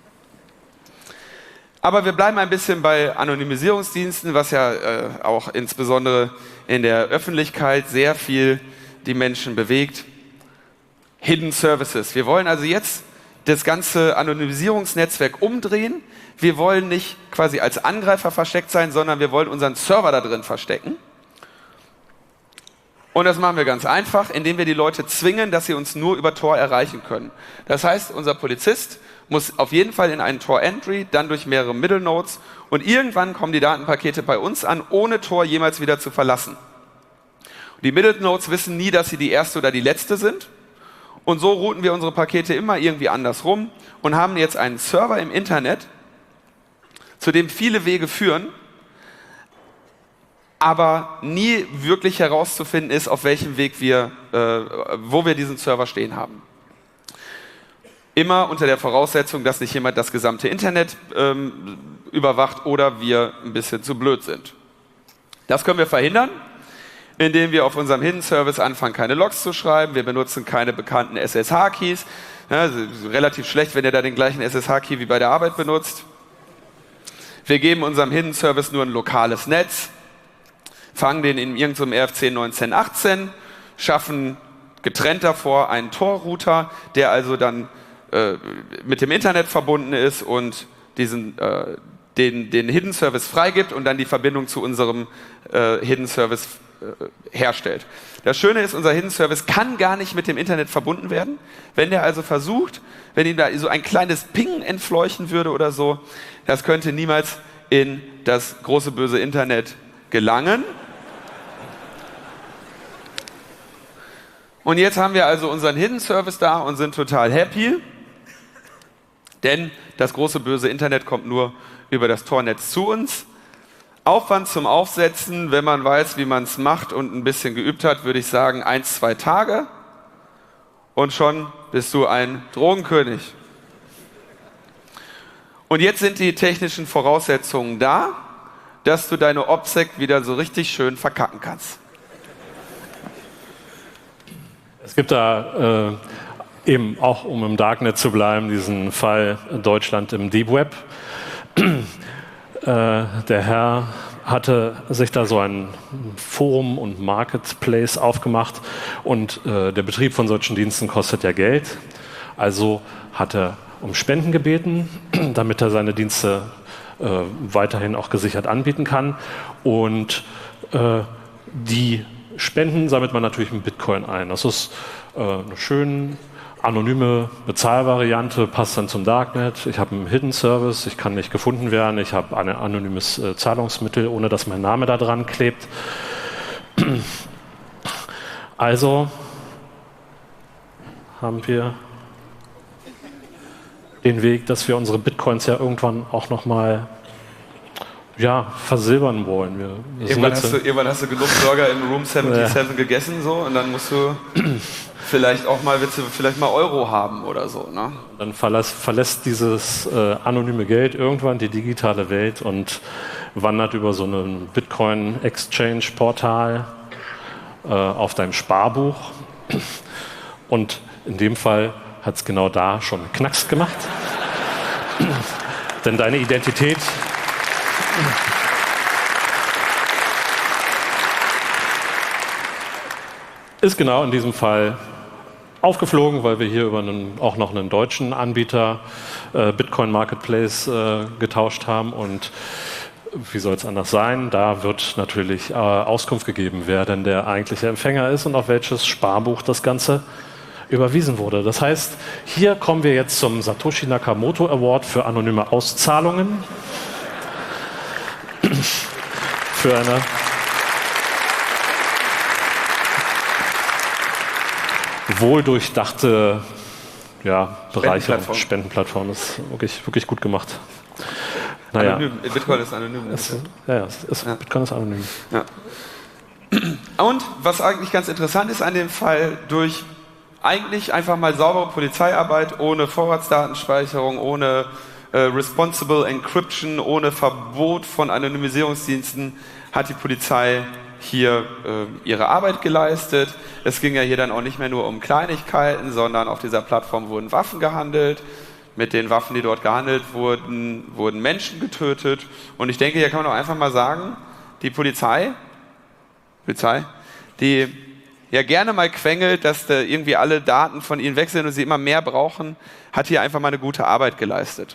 Aber wir bleiben ein bisschen bei Anonymisierungsdiensten, was ja äh, auch insbesondere in der Öffentlichkeit sehr viel die Menschen bewegt. Hidden Services. Wir wollen also jetzt das ganze Anonymisierungsnetzwerk umdrehen. Wir wollen nicht quasi als Angreifer versteckt sein, sondern wir wollen unseren Server da drin verstecken. Und das machen wir ganz einfach, indem wir die Leute zwingen, dass sie uns nur über Tor erreichen können. Das heißt, unser Polizist muss auf jeden Fall in einen Tor-Entry, dann durch mehrere Middle Nodes und irgendwann kommen die Datenpakete bei uns an, ohne Tor jemals wieder zu verlassen. Und die Middle Nodes wissen nie, dass sie die erste oder die letzte sind und so routen wir unsere Pakete immer irgendwie andersrum und haben jetzt einen Server im Internet, zu dem viele Wege führen, aber nie wirklich herauszufinden ist, auf welchem Weg wir, äh, wo wir diesen Server stehen haben. Immer unter der Voraussetzung, dass nicht jemand das gesamte Internet ähm, überwacht oder wir ein bisschen zu blöd sind. Das können wir verhindern, indem wir auf unserem Hidden Service anfangen, keine Logs zu schreiben. Wir benutzen keine bekannten S S H-Keys. Ja, relativ schlecht, wenn ihr da den gleichen S S H-Key wie bei der Arbeit benutzt. Wir geben unserem Hidden Service nur ein lokales Netz, fangen den in irgendeinem R F C neunzehn achtzehn, schaffen getrennt davor einen Tor-Router, der also dann äh, mit dem Internet verbunden ist und diesen, äh, den, den Hidden Service freigibt und dann die Verbindung zu unserem äh, Hidden Service äh, herstellt. Das Schöne ist, unser Hidden Service kann gar nicht mit dem Internet verbunden werden. Wenn der also versucht, wenn ihm da so ein kleines Ping entfleuchen würde oder so, das könnte niemals in das große böse Internet gelangen. Und jetzt haben wir also unseren Hidden Service da und sind total happy, denn das große böse Internet kommt nur über das Tornetz zu uns. Aufwand zum Aufsetzen, wenn man weiß, wie man es macht und ein bisschen geübt hat, würde ich sagen, eins, zwei Tage und schon bist du ein Drogenkönig. Und jetzt sind die technischen Voraussetzungen da, dass du deine OPSEC wieder so richtig schön verkacken kannst. Es gibt da äh, eben auch, um im Darknet zu bleiben, diesen Fall Deutschland im Deep Web. äh, der Herr hatte sich da so ein Forum und Marketplace aufgemacht und äh, der Betrieb von solchen Diensten kostet ja Geld. Also hat er um Spenden gebeten, damit er seine Dienste äh, weiterhin auch gesichert anbieten kann. Und äh, die Spenden sammelt man natürlich mit Bitcoin ein. Das ist äh, eine schöne anonyme Bezahlvariante, passt dann zum Darknet. Ich habe einen Hidden Service, ich kann nicht gefunden werden. Ich habe ein anonymes äh, Zahlungsmittel, ohne dass mein Name da dran klebt. Also haben wir den Weg, dass wir unsere Bitcoins ja irgendwann auch nochmal ja, versilbern wollen. Wir, irgendwann, hast du, irgendwann hast du genug Burger in Room siebenundsiebzig ja. gegessen so, und dann musst du vielleicht auch mal, willst du vielleicht mal Euro haben oder so. Ne? Dann verlässt, verlässt dieses äh, anonyme Geld irgendwann die digitale Welt und wandert über so ein Bitcoin-Exchange-Portal äh, auf dein Sparbuch. Und in dem Fall hat es genau da schon Knacks gemacht. Denn deine Identität ist genau in diesem Fall aufgeflogen, weil wir hier über einen, auch noch einen deutschen Anbieter äh, Bitcoin Marketplace äh, getauscht haben. Und wie soll es anders sein? Da wird natürlich äh, Auskunft gegeben, wer denn der eigentliche Empfänger ist und auf welches Sparbuch das Ganze überwiesen wurde. Das heißt, hier kommen wir jetzt zum Satoshi Nakamoto Award für anonyme Auszahlungen. Für eine wohldurchdachte ja, Bereicherung. Spendenplattform. Das ist wirklich, wirklich gut gemacht. Naja. Anonym. Bitcoin ist anonym. Es, ja, ja, es ist, ja. Bitcoin ist anonym. Ja. Und was eigentlich ganz interessant ist an dem Fall, durch eigentlich einfach mal saubere Polizeiarbeit, ohne Vorratsdatenspeicherung, ohne äh, Responsible Encryption, ohne Verbot von Anonymisierungsdiensten, hat die Polizei hier äh, ihre Arbeit geleistet. Es ging ja hier dann auch nicht mehr nur um Kleinigkeiten, sondern auf dieser Plattform wurden Waffen gehandelt. Mit den Waffen, die dort gehandelt wurden, wurden Menschen getötet. Und ich denke, hier kann man auch einfach mal sagen, die Polizei, Polizei, die ja gerne mal quengelt, dass da irgendwie alle Daten von ihnen weg sind und sie immer mehr brauchen, hat hier einfach mal eine gute Arbeit geleistet.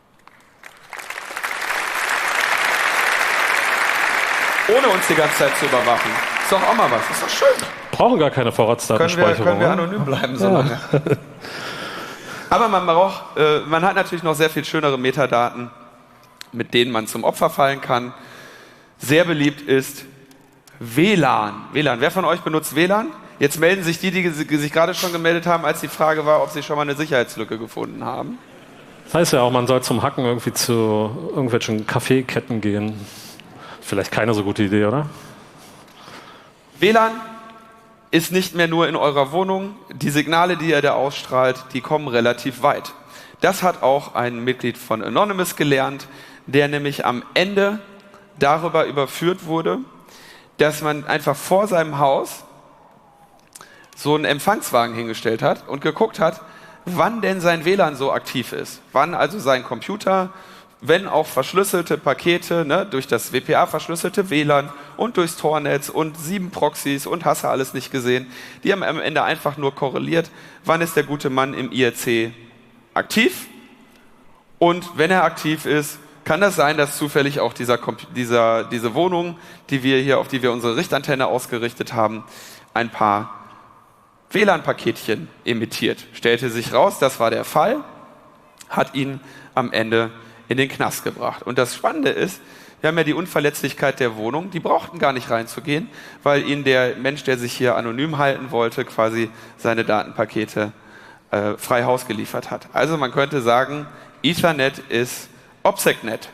Ohne uns die ganze Zeit zu überwachen. Ist doch auch mal was, ist doch schön. Brauchen gar keine Vorratsdatenspeicherung. Können wir, können wir anonym bleiben so lange. Ja. Aber man braucht, äh, man hat natürlich noch sehr viel schönere Metadaten, mit denen man zum Opfer fallen kann. Sehr beliebt ist W L A N. W L A N. Wer von euch benutzt W L A N? Jetzt melden sich die, die sich gerade schon gemeldet haben, als die Frage war, ob sie schon mal eine Sicherheitslücke gefunden haben. Das heißt ja auch, man soll zum Hacken irgendwie zu irgendwelchen Kaffeeketten gehen. Vielleicht keine so gute Idee, oder? W L A N ist nicht mehr nur in eurer Wohnung. Die Signale, die ihr da ausstrahlt, die kommen relativ weit. Das hat auch ein Mitglied von Anonymous gelernt, der nämlich am Ende darüber überführt wurde, dass man einfach vor seinem Haus so einen Empfangswagen hingestellt hat und geguckt hat, wann denn sein W L A N so aktiv ist. Wann also sein Computer, wenn auch verschlüsselte Pakete, ne, durch das W P A verschlüsselte W L A N und durchs Tornetz und sieben Proxys und hast du alles nicht gesehen, die haben am Ende einfach nur korreliert, wann ist der gute Mann im I R C aktiv, und wenn er aktiv ist, kann das sein, dass zufällig auch dieser, dieser, diese Wohnung, die wir hier, auf die wir unsere Richtantenne ausgerichtet haben, ein paar W L A N-Paketchen emittiert. Stellte sich raus, das war der Fall, hat ihn am Ende in den Knast gebracht. Und das Spannende ist, wir haben ja die Unverletzlichkeit der Wohnung, die brauchten gar nicht reinzugehen, weil ihnen der Mensch, der sich hier anonym halten wollte, quasi seine Datenpakete äh, frei Haus geliefert hat. Also man könnte sagen, Ethernet ist OPSECnet.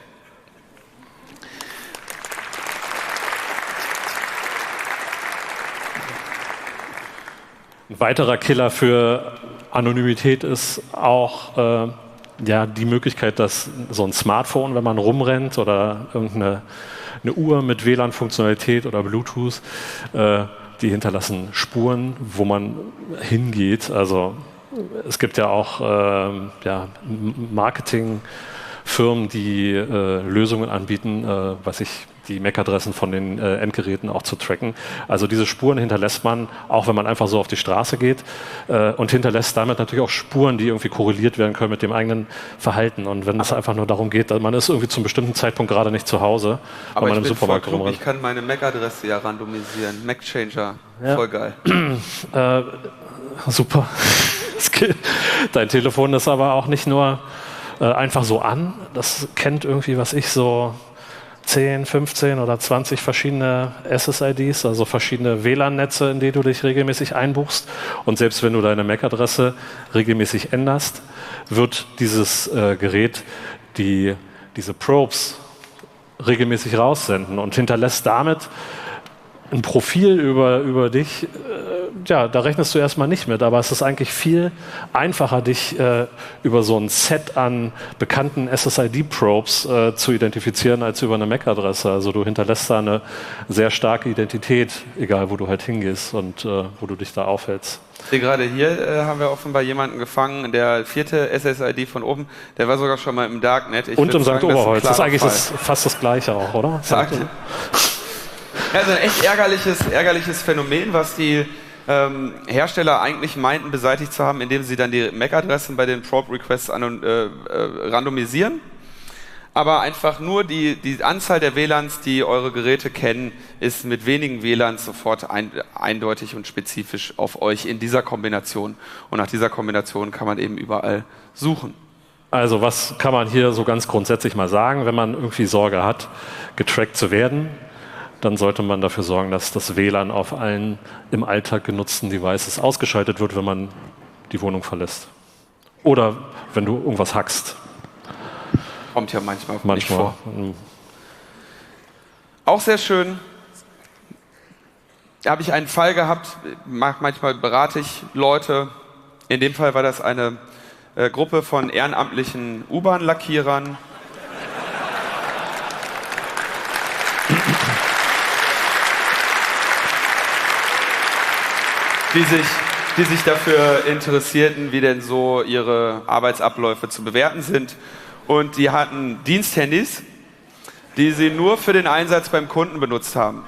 Ein weiterer Killer für Anonymität ist auch äh, ja, die Möglichkeit, dass so ein Smartphone, wenn man rumrennt, oder irgendeine eine Uhr mit W L A N-Funktionalität oder Bluetooth, äh, die hinterlassen Spuren, wo man hingeht. Also es gibt ja auch äh, ja, Marketingfirmen, die äh, Lösungen anbieten, äh, was ich die M A C-Adressen von den äh, Endgeräten auch zu tracken. Also diese Spuren hinterlässt man, auch wenn man einfach so auf die Straße geht äh, und hinterlässt damit natürlich auch Spuren, die irgendwie korreliert werden können mit dem eigenen Verhalten. Und wenn es einfach nur darum geht, man ist irgendwie zum bestimmten Zeitpunkt gerade nicht zu Hause, aber weil man ich im bin voll Supermarkt klug, rumrennt. ich kann meine M A C-Adresse ja randomisieren. MacChanger, Ja. voll geil. Äh, super. Dein Telefon ist aber auch nicht nur äh, einfach so an. Das kennt irgendwie, was ich so zehn, fünfzehn oder zwanzig verschiedene S S I Ds, also verschiedene W L A N-Netze, in die du dich regelmäßig einbuchst. Und selbst wenn du deine M A C-Adresse regelmäßig änderst, wird dieses äh, Gerät die, diese Probes regelmäßig raussenden und hinterlässt damit ein Profil über, über dich. Äh, ja, da rechnest du erstmal nicht mit, aber es ist eigentlich viel einfacher, dich äh, über so ein Set an bekannten S S I D-Probes äh, zu identifizieren, als über eine M A C-Adresse. Also du hinterlässt da eine sehr starke Identität, egal wo du halt hingehst und äh, wo du dich da aufhältst. Ich sehe gerade hier, äh, haben wir offenbar jemanden gefangen, der vierte S S I D von oben, der war sogar schon mal im Darknet. Ich und im sagen, Sankt Oberholz. Das ist eigentlich Fall. das, fast das Gleiche auch, oder? Sagt, ja, also ein echt ärgerliches, ärgerliches Phänomen, was die ähm, Hersteller eigentlich meinten, beseitigt zu haben, indem sie dann die M A C-Adressen bei den Probe-Requests an, äh, äh, randomisieren. Aber einfach nur die, die Anzahl der W L A Ns, die eure Geräte kennen, ist mit wenigen W L A Ns sofort ein, eindeutig und spezifisch auf euch in dieser Kombination. Und nach dieser Kombination kann man eben überall suchen. Also was kann man hier so ganz grundsätzlich mal sagen, wenn man irgendwie Sorge hat, getrackt zu werden? Dann sollte man dafür sorgen, dass das W L A N auf allen im Alltag genutzten Devices ausgeschaltet wird, wenn man die Wohnung verlässt. Oder wenn du irgendwas hackst. Kommt ja manchmal, manchmal. nicht vor. Auch sehr schön. Da habe ich einen Fall gehabt, manchmal berate ich Leute. In dem Fall war das eine äh, Gruppe von ehrenamtlichen U-Bahn-Lackierern. Die sich, die sich dafür interessierten, wie denn so ihre Arbeitsabläufe zu bewerten sind. Und die hatten Diensthandys, die sie nur für den Einsatz beim Kunden benutzt haben.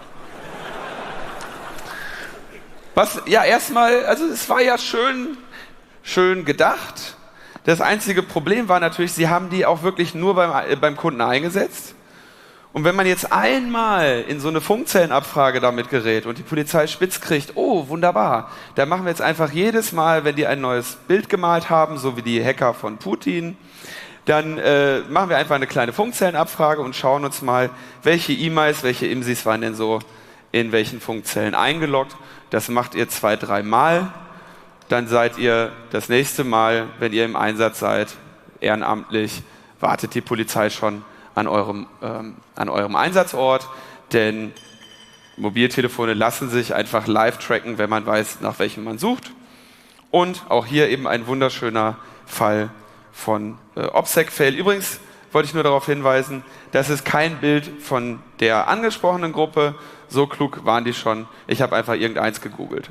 Was ja erstmal, also es war ja schön, schön gedacht. Das einzige Problem war natürlich, sie haben die auch wirklich nur beim, beim Kunden eingesetzt. Und wenn man jetzt einmal in so eine Funkzellenabfrage damit gerät und die Polizei spitz kriegt, oh, wunderbar, da machen wir jetzt einfach jedes Mal, wenn die ein neues Bild gemalt haben, so wie die Hacker von Putin, dann äh, machen wir einfach eine kleine Funkzellenabfrage und schauen uns mal, welche E-Mails, welche I M S Is waren denn so in welchen Funkzellen eingeloggt. Das macht ihr zwei, drei Mal. Dann seid ihr das nächste Mal, wenn ihr im Einsatz seid, ehrenamtlich, wartet die Polizei schon an eurem, ähm, an eurem Einsatzort, denn Mobiltelefone lassen sich einfach live tracken, wenn man weiß, nach welchem man sucht. Und auch hier eben ein wunderschöner Fall von äh, OPSEC-Fail. Übrigens wollte ich nur darauf hinweisen, das ist kein Bild von der angesprochenen Gruppe, so klug waren die schon. Ich habe einfach irgendeins gegoogelt.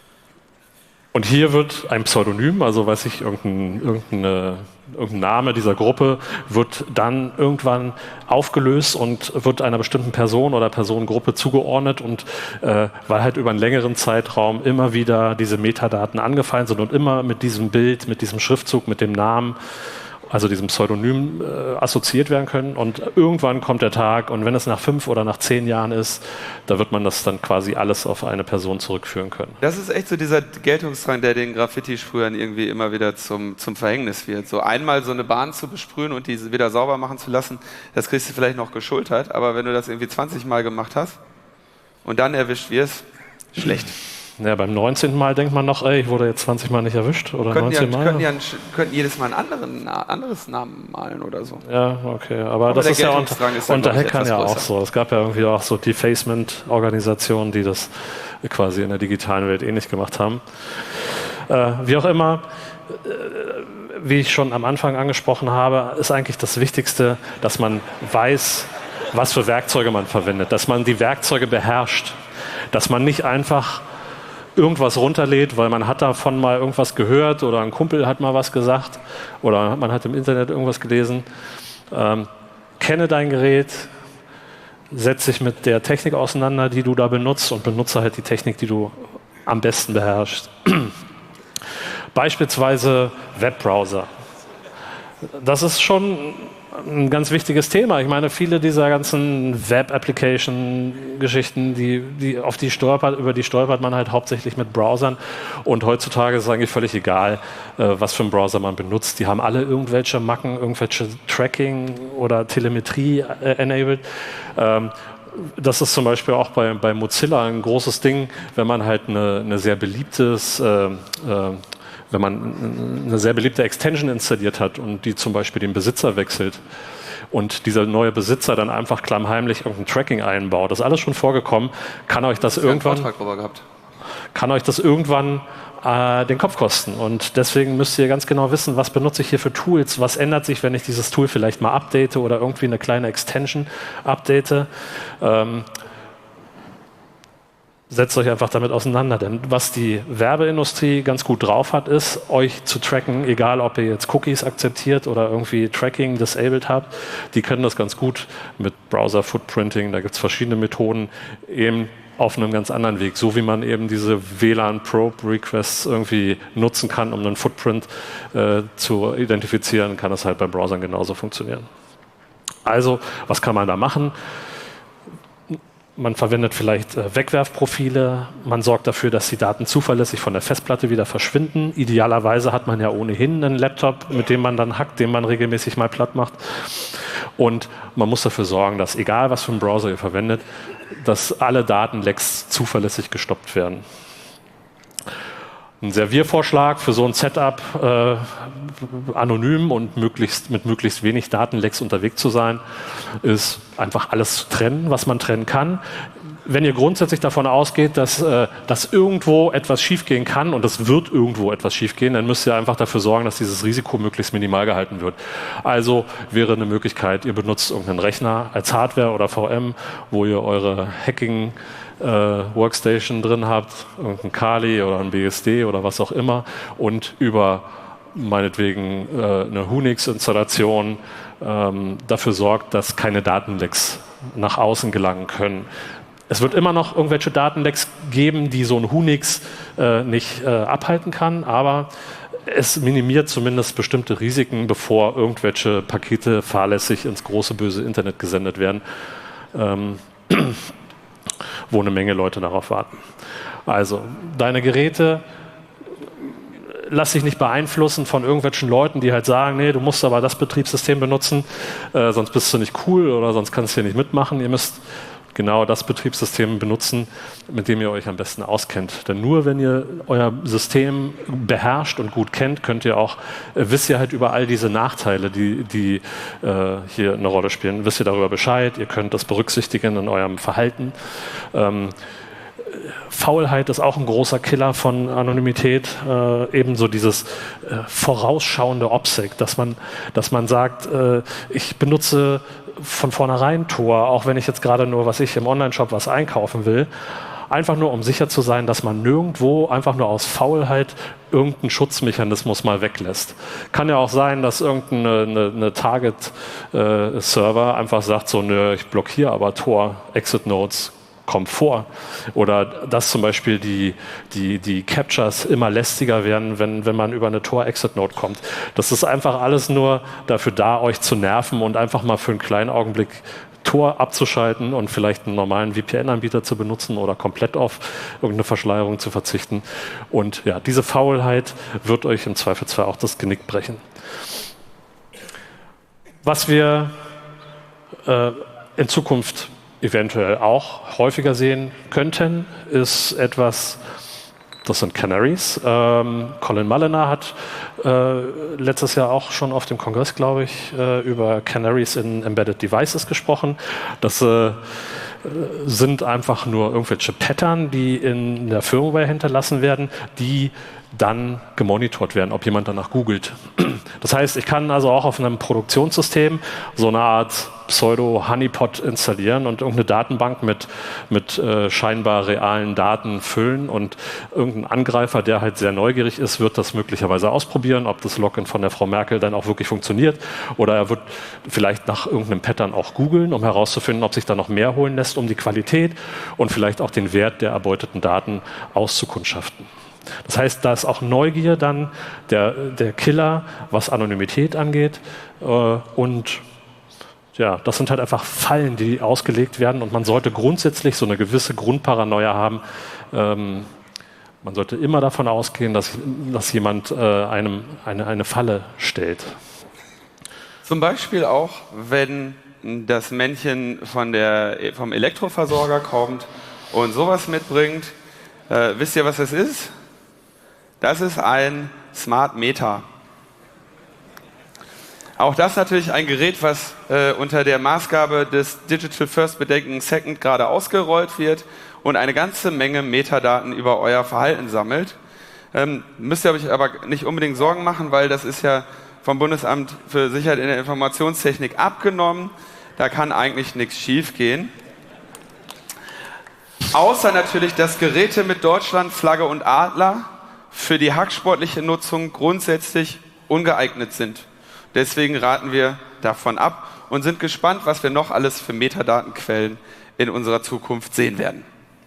Und hier wird ein Pseudonym, also weiß ich, irgendein, irgendeine, irgendein Name dieser Gruppe, wird dann irgendwann aufgelöst und wird einer bestimmten Person oder Personengruppe zugeordnet. Und äh, weil halt über einen längeren Zeitraum immer wieder diese Metadaten angefallen sind und immer mit diesem Bild, mit diesem Schriftzug, mit dem Namen, also diesem Pseudonym äh, assoziiert werden können. Und irgendwann kommt der Tag, und wenn es nach fünf oder nach zehn Jahren ist, da wird man das dann quasi alles auf eine Person zurückführen können. Das ist echt so dieser Geltungsdrang, der den Graffiti-Sprühern irgendwie immer wieder zum, zum Verhängnis wird. So einmal so eine Bahn zu besprühen und die wieder sauber machen zu lassen, das kriegst du vielleicht noch geschultert, aber wenn du das irgendwie zwanzig Mal gemacht hast und dann erwischt wirst, schlecht. Ja, beim neunzehnten Mal denkt man noch, ey, ich wurde jetzt zwanzig Mal nicht erwischt oder könnten neunzehn ja, Mal. Könnten, ja, könnten jedes Mal einen anderen anderes Namen malen oder so. Ja, okay, aber, aber das ist ja unter, ist dann, unter ich, Hackern ja größer. auch so. Es gab ja irgendwie auch so Defacement-Organisationen, die das quasi in der digitalen Welt ähnlich gemacht haben. Äh, wie auch immer, äh, wie ich schon am Anfang angesprochen habe, ist eigentlich das Wichtigste, dass man weiß, was für Werkzeuge man verwendet, dass man die Werkzeuge beherrscht, dass man nicht einfach irgendwas runterlädt, weil man hat davon mal irgendwas gehört oder ein Kumpel hat mal was gesagt oder man hat im Internet irgendwas gelesen. Ähm, kenne dein Gerät, setz dich mit der Technik auseinander, die du da benutzt und benutze halt die Technik, die du am besten beherrschst. Beispielsweise Webbrowser. Das ist schon ein ganz wichtiges Thema. Ich meine, viele dieser ganzen Web-Application-Geschichten, die, die, auf die stolpert, über die stolpert man halt hauptsächlich mit Browsern. Und heutzutage ist es eigentlich völlig egal, äh, was für einen Browser man benutzt. Die haben alle irgendwelche Macken, irgendwelche Tracking oder Telemetrie äh, enabled. Ähm, Das ist zum Beispiel auch bei, bei Mozilla ein großes Ding, wenn man halt eine, eine sehr beliebtes, äh, äh, wenn man eine sehr beliebte Extension installiert hat und die zum Beispiel den Besitzer wechselt und dieser neue Besitzer dann einfach klammheimlich irgendein Tracking einbaut. Das ist alles schon vorgekommen. Kann euch das, das irgendwann, Vortrag darüber gehabt. Kann euch das irgendwann äh, den Kopf kosten. Und deswegen müsst ihr ganz genau wissen, was benutze ich hier für Tools, was ändert sich, wenn ich dieses Tool vielleicht mal update oder irgendwie eine kleine Extension update. Ähm, Setzt euch einfach damit auseinander, denn was die Werbeindustrie ganz gut drauf hat, ist, euch zu tracken, egal ob ihr jetzt Cookies akzeptiert oder irgendwie Tracking disabled habt, die können das ganz gut mit Browser-Footprinting, da gibt es verschiedene Methoden, eben auf einem ganz anderen Weg, so wie man eben diese W L A N-Probe-Requests irgendwie nutzen kann, um einen Footprint äh, zu identifizieren, kann das halt bei Browsern genauso funktionieren. Also, was kann man da machen? Man verwendet vielleicht äh, Wegwerfprofile, man sorgt dafür, dass die Daten zuverlässig von der Festplatte wieder verschwinden. Idealerweise hat man ja ohnehin einen Laptop, mit dem man dann hackt, den man regelmäßig mal platt macht. Und man muss dafür sorgen, dass egal was für einen Browser ihr verwendet, dass alle Datenlecks zuverlässig gestoppt werden. Ein Serviervorschlag für so ein Setup, äh, anonym und möglichst, mit möglichst wenig Datenlecks unterwegs zu sein, ist einfach alles zu trennen, was man trennen kann. Wenn ihr grundsätzlich davon ausgeht, dass, äh, dass irgendwo etwas schiefgehen kann und es wird irgendwo etwas schiefgehen, dann müsst ihr einfach dafür sorgen, dass dieses Risiko möglichst minimal gehalten wird. Also wäre eine Möglichkeit, ihr benutzt irgendeinen Rechner als Hardware oder V M, wo ihr eure Hacking Äh, Workstation drin habt, irgendein Kali oder ein B S D oder was auch immer und über meinetwegen äh, eine Unix-Installation ähm, dafür sorgt, dass keine Datenlecks nach außen gelangen können. Es wird immer noch irgendwelche Datenlecks geben, die so ein Unix äh, nicht äh, abhalten kann, aber es minimiert zumindest bestimmte Risiken, bevor irgendwelche Pakete fahrlässig ins große böse Internet gesendet werden. Ähm, wo eine Menge Leute darauf warten. Also, deine Geräte, lass dich nicht beeinflussen von irgendwelchen Leuten, die halt sagen, nee, du musst aber das Betriebssystem benutzen, äh, sonst bist du nicht cool oder sonst kannst du hier nicht mitmachen. Ihr müsst genau das Betriebssystem benutzen, mit dem ihr euch am besten auskennt. Denn nur wenn ihr euer System beherrscht und gut kennt, könnt ihr auch, äh, wisst ihr halt über all diese Nachteile, die, die äh, hier eine Rolle spielen, wisst ihr darüber Bescheid, ihr könnt das berücksichtigen in eurem Verhalten. Ähm, Faulheit ist auch ein großer Killer von Anonymität, äh, ebenso dieses äh, vorausschauende OPSEC, dass man, dass man sagt, äh, ich benutze von vornherein Tor, auch wenn ich jetzt gerade nur, was ich im Online-Shop was einkaufen will, einfach nur, um sicher zu sein, dass man nirgendwo einfach nur aus Faulheit irgendeinen Schutzmechanismus mal weglässt. Kann ja auch sein, dass irgendeine eine, eine Target-Server äh, einfach sagt, so, nö, ich blockiere aber Tor, Exit-Nodes, kommt vor. Oder dass zum Beispiel die, die, die Captures immer lästiger werden, wenn, wenn man über eine Tor-Exit-Node kommt. Das ist einfach alles nur dafür da, euch zu nerven und einfach mal für einen kleinen Augenblick Tor abzuschalten und vielleicht einen normalen V P N-Anbieter zu benutzen oder komplett auf irgendeine Verschleierung zu verzichten. Und ja, diese Faulheit wird euch im Zweifelsfall auch das Genick brechen. Was wir äh, in Zukunft eventuell auch häufiger sehen könnten, ist etwas, das sind Canaries. Ähm, Colin Mulliner hat äh, letztes Jahr auch schon auf dem Kongress, glaube ich, äh, über Canaries in Embedded Devices gesprochen. Das äh, sind einfach nur irgendwelche Pattern, die in der Firmware hinterlassen werden, die dann gemonitort werden, ob jemand danach googelt. Das heißt, ich kann also auch auf einem Produktionssystem so eine Art Pseudo-Honeypot installieren und irgendeine Datenbank mit, mit äh, scheinbar realen Daten füllen und irgendein Angreifer, der halt sehr neugierig ist, wird das möglicherweise ausprobieren, ob das Login von der Frau Merkel dann auch wirklich funktioniert, oder er wird vielleicht nach irgendeinem Pattern auch googeln, um herauszufinden, ob sich da noch mehr holen lässt, um die Qualität und vielleicht auch den Wert der erbeuteten Daten auszukundschaften. Das heißt, da ist auch Neugier dann der, der Killer, was Anonymität angeht. Äh, und ja, das sind halt einfach Fallen, die ausgelegt werden. Und man sollte grundsätzlich so eine gewisse Grundparanoia haben. Ähm, man sollte immer davon ausgehen, dass, dass jemand äh, einem eine, eine Falle stellt. Zum Beispiel auch, wenn das Männchen von der, vom Elektroversorger kommt und sowas mitbringt. Äh, wisst ihr, was das ist? Das ist ein Smart Meter. Auch das natürlich ein Gerät, was äh, unter der Maßgabe des Digital First Bedenken Second gerade ausgerollt wird und eine ganze Menge Metadaten über euer Verhalten sammelt. Ähm, müsst ihr euch aber nicht unbedingt Sorgen machen, weil das ist ja vom Bundesamt für Sicherheit in der Informationstechnik abgenommen. Da kann eigentlich nichts schief gehen. Außer natürlich, dass Geräte mit Deutschlandflagge und Adler für die hacksportliche Nutzung grundsätzlich ungeeignet sind. Deswegen raten wir davon ab und sind gespannt, was wir noch alles für Metadatenquellen in unserer Zukunft sehen werden.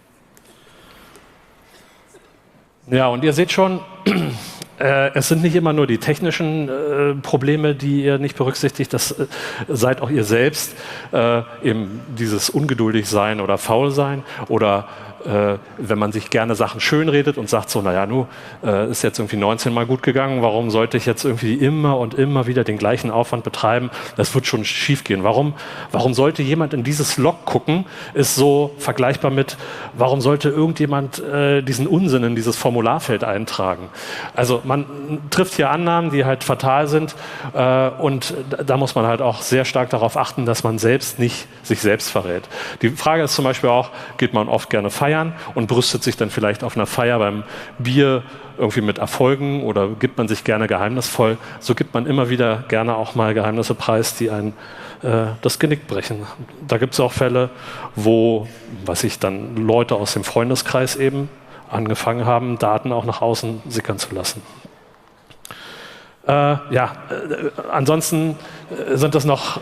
Ja, und ihr seht schon, äh, es sind nicht immer nur die technischen äh, Probleme, die ihr nicht berücksichtigt, das äh, seid auch ihr selbst, äh, eben dieses ungeduldig sein oder faul sein oder äh, wenn man sich gerne Sachen schönredet und sagt so, naja, nu, äh, ist jetzt irgendwie neunzehn Mal gut gegangen, warum sollte ich jetzt irgendwie immer und immer wieder den gleichen Aufwand betreiben? Das wird schon schief gehen. Warum, warum sollte jemand in dieses Log gucken? Ist so vergleichbar mit, warum sollte irgendjemand äh, diesen Unsinn in dieses Formularfeld eintragen? Also man trifft hier Annahmen, die halt fatal sind äh, und da muss man halt auch sehr stark darauf achten, dass man selbst nicht sich selbst verrät. Die Frage ist zum Beispiel auch, geht man oft gerne feiern und brüstet sich dann vielleicht auf einer Feier beim Bier irgendwie mit Erfolgen oder gibt man sich gerne geheimnisvoll. So gibt man immer wieder gerne auch mal Geheimnisse preis, die einen äh, das Genick brechen. Da gibt es auch Fälle, wo, was ich dann Leute aus dem Freundeskreis eben angefangen haben, Daten auch nach außen sickern zu lassen. Äh, ja, äh, ansonsten äh, sind das noch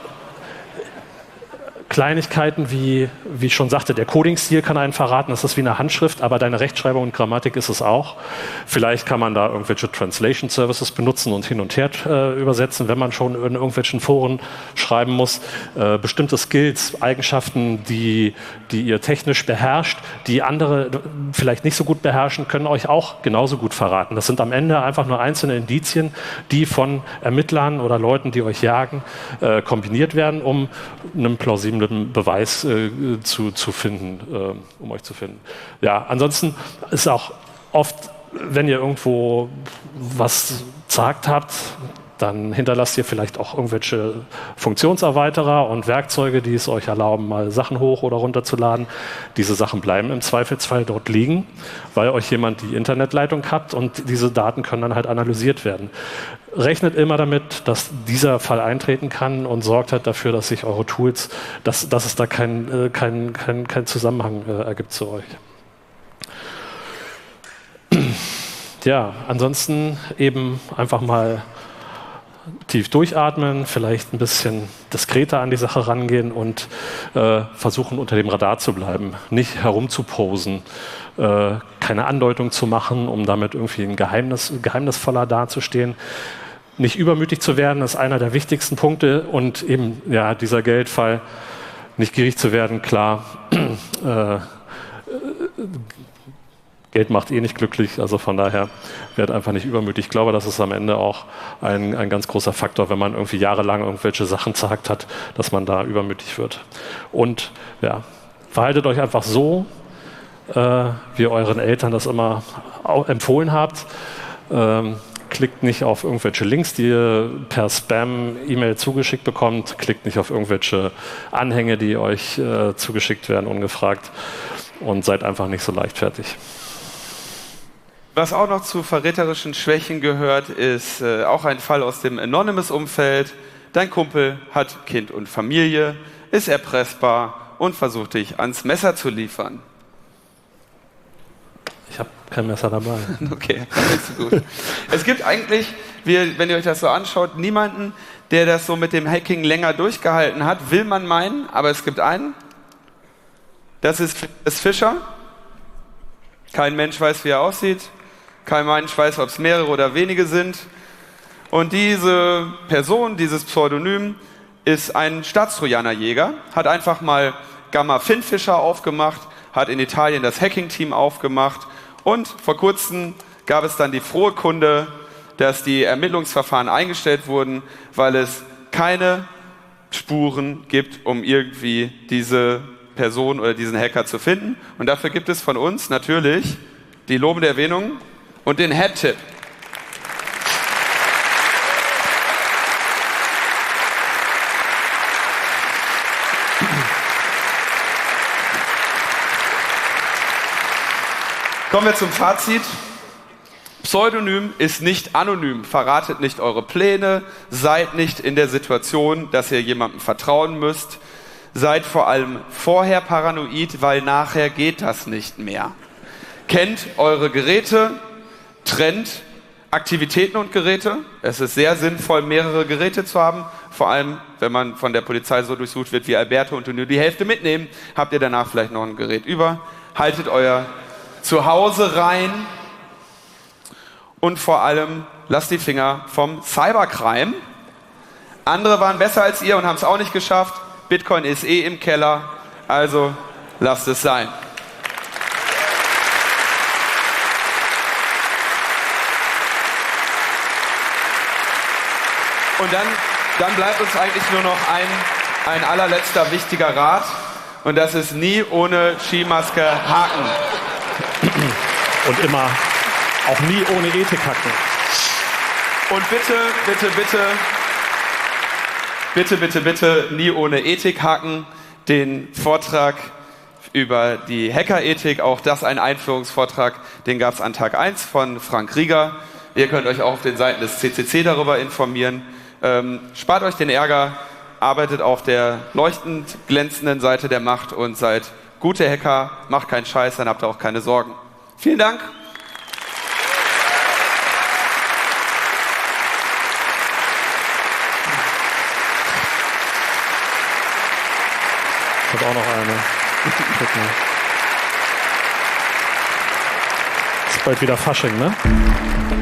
Kleinigkeiten wie, wie ich schon sagte, der Coding-Stil kann einen verraten, das ist wie eine Handschrift, aber deine Rechtschreibung und Grammatik ist es auch. Vielleicht kann man da irgendwelche Translation-Services benutzen und hin und her äh, übersetzen, wenn man schon in irgendwelchen Foren schreiben muss. Äh, bestimmte Skills, Eigenschaften, die, die ihr technisch beherrscht, die andere vielleicht nicht so gut beherrschen, können euch auch genauso gut verraten. Das sind am Ende einfach nur einzelne Indizien, die von Ermittlern oder Leuten, die euch jagen, äh, kombiniert werden, um einen plausiblen Beweis äh, zu, zu finden, äh, um euch zu finden. Ja, ansonsten ist auch oft, wenn ihr irgendwo was gesagt habt, dann hinterlasst ihr vielleicht auch irgendwelche Funktionserweiterer und Werkzeuge, die es euch erlauben, mal Sachen hoch oder runter zu laden. Diese Sachen bleiben im Zweifelsfall dort liegen, weil euch jemand die Internetleitung hat und diese Daten können dann halt analysiert werden. Rechnet immer damit, dass dieser Fall eintreten kann und sorgt halt dafür, dass sich eure Tools, dass, dass es da keinen äh, kein, kein, kein Zusammenhang äh, ergibt zu euch. Ja, ansonsten eben einfach mal tief durchatmen, vielleicht ein bisschen diskreter an die Sache rangehen und äh, versuchen, unter dem Radar zu bleiben, nicht herumzuposen, äh, keine Andeutung zu machen, um damit irgendwie ein Geheimnis, geheimnisvoller dazustehen. Nicht übermütig zu werden, ist einer der wichtigsten Punkte und eben ja, dieser Geldfall, nicht gierig zu werden, klar, äh, Geld macht eh nicht glücklich, also von daher werdet einfach nicht übermütig. Ich glaube, das ist am Ende auch ein, ein ganz großer Faktor, wenn man irgendwie jahrelang irgendwelche Sachen gesagt hat, dass man da übermütig wird. Und ja, verhaltet euch einfach so, äh, wie ihr euren Eltern das immer empfohlen habt. Ähm, klickt nicht auf irgendwelche Links, die ihr per Spam-E-Mail zugeschickt bekommt. Klickt nicht auf irgendwelche Anhänge, die euch äh, zugeschickt werden, ungefragt. Und seid einfach nicht so leichtfertig. Was auch noch zu verräterischen Schwächen gehört, ist äh, auch ein Fall aus dem Anonymous-Umfeld. Dein Kumpel hat Kind und Familie, ist erpressbar und versucht dich ans Messer zu liefern. Ich habe kein Messer dabei. Okay, nicht so gut. Es gibt eigentlich, wie, wenn ihr euch das so anschaut, niemanden, der das so mit dem Hacking länger durchgehalten hat, will man meinen, aber es gibt einen. Das ist das Fischer. Kein Mensch weiß, wie er aussieht. Kein Mensch weiß, ob es mehrere oder wenige sind. Und diese Person, dieses Pseudonym, ist ein Staatstrojanerjäger, hat einfach mal Gamma Finfisher aufgemacht, hat in Italien das Hacking-Team aufgemacht und vor kurzem gab es dann die frohe Kunde, dass die Ermittlungsverfahren eingestellt wurden, weil es keine Spuren gibt, um irgendwie diese Person oder diesen Hacker zu finden. Und dafür gibt es von uns natürlich die lobende Erwähnung und den Head-Tip. Kommen wir zum Fazit. Pseudonym ist nicht anonym. Verratet nicht eure Pläne. Seid nicht in der Situation, dass ihr jemandem vertrauen müsst. Seid vor allem vorher paranoid, weil nachher geht das nicht mehr. Kennt eure Geräte. Trennt Aktivitäten und Geräte. Es ist sehr sinnvoll, mehrere Geräte zu haben. Vor allem, wenn man von der Polizei so durchsucht wird wie Alberto und nur die Hälfte mitnehmen, habt ihr danach vielleicht noch ein Gerät über. Haltet euer Zuhause rein und vor allem lasst die Finger vom Cybercrime. Andere waren besser als ihr und haben es auch nicht geschafft. Bitcoin ist eh im Keller, also lasst es sein. Und dann, dann bleibt uns eigentlich nur noch ein, ein allerletzter wichtiger Rat und das ist nie ohne Skimaske haken. Und immer auch nie ohne Ethik hacken. Und bitte, bitte, bitte, bitte, bitte, bitte, nie ohne Ethik hacken. Den Vortrag über die Hackerethik, auch das ein Einführungsvortrag, den gab es an Tag eins von Frank Rieger. Ihr könnt euch auch auf den Seiten des C C C darüber informieren. Ähm, spart euch den Ärger, arbeitet auf der leuchtend glänzenden Seite der Macht und seid gute Hacker, macht keinen Scheiß, dann habt ihr auch keine Sorgen. Vielen Dank. Ich habe auch noch eine. Guck mal. Ist bald wieder Fasching, ne?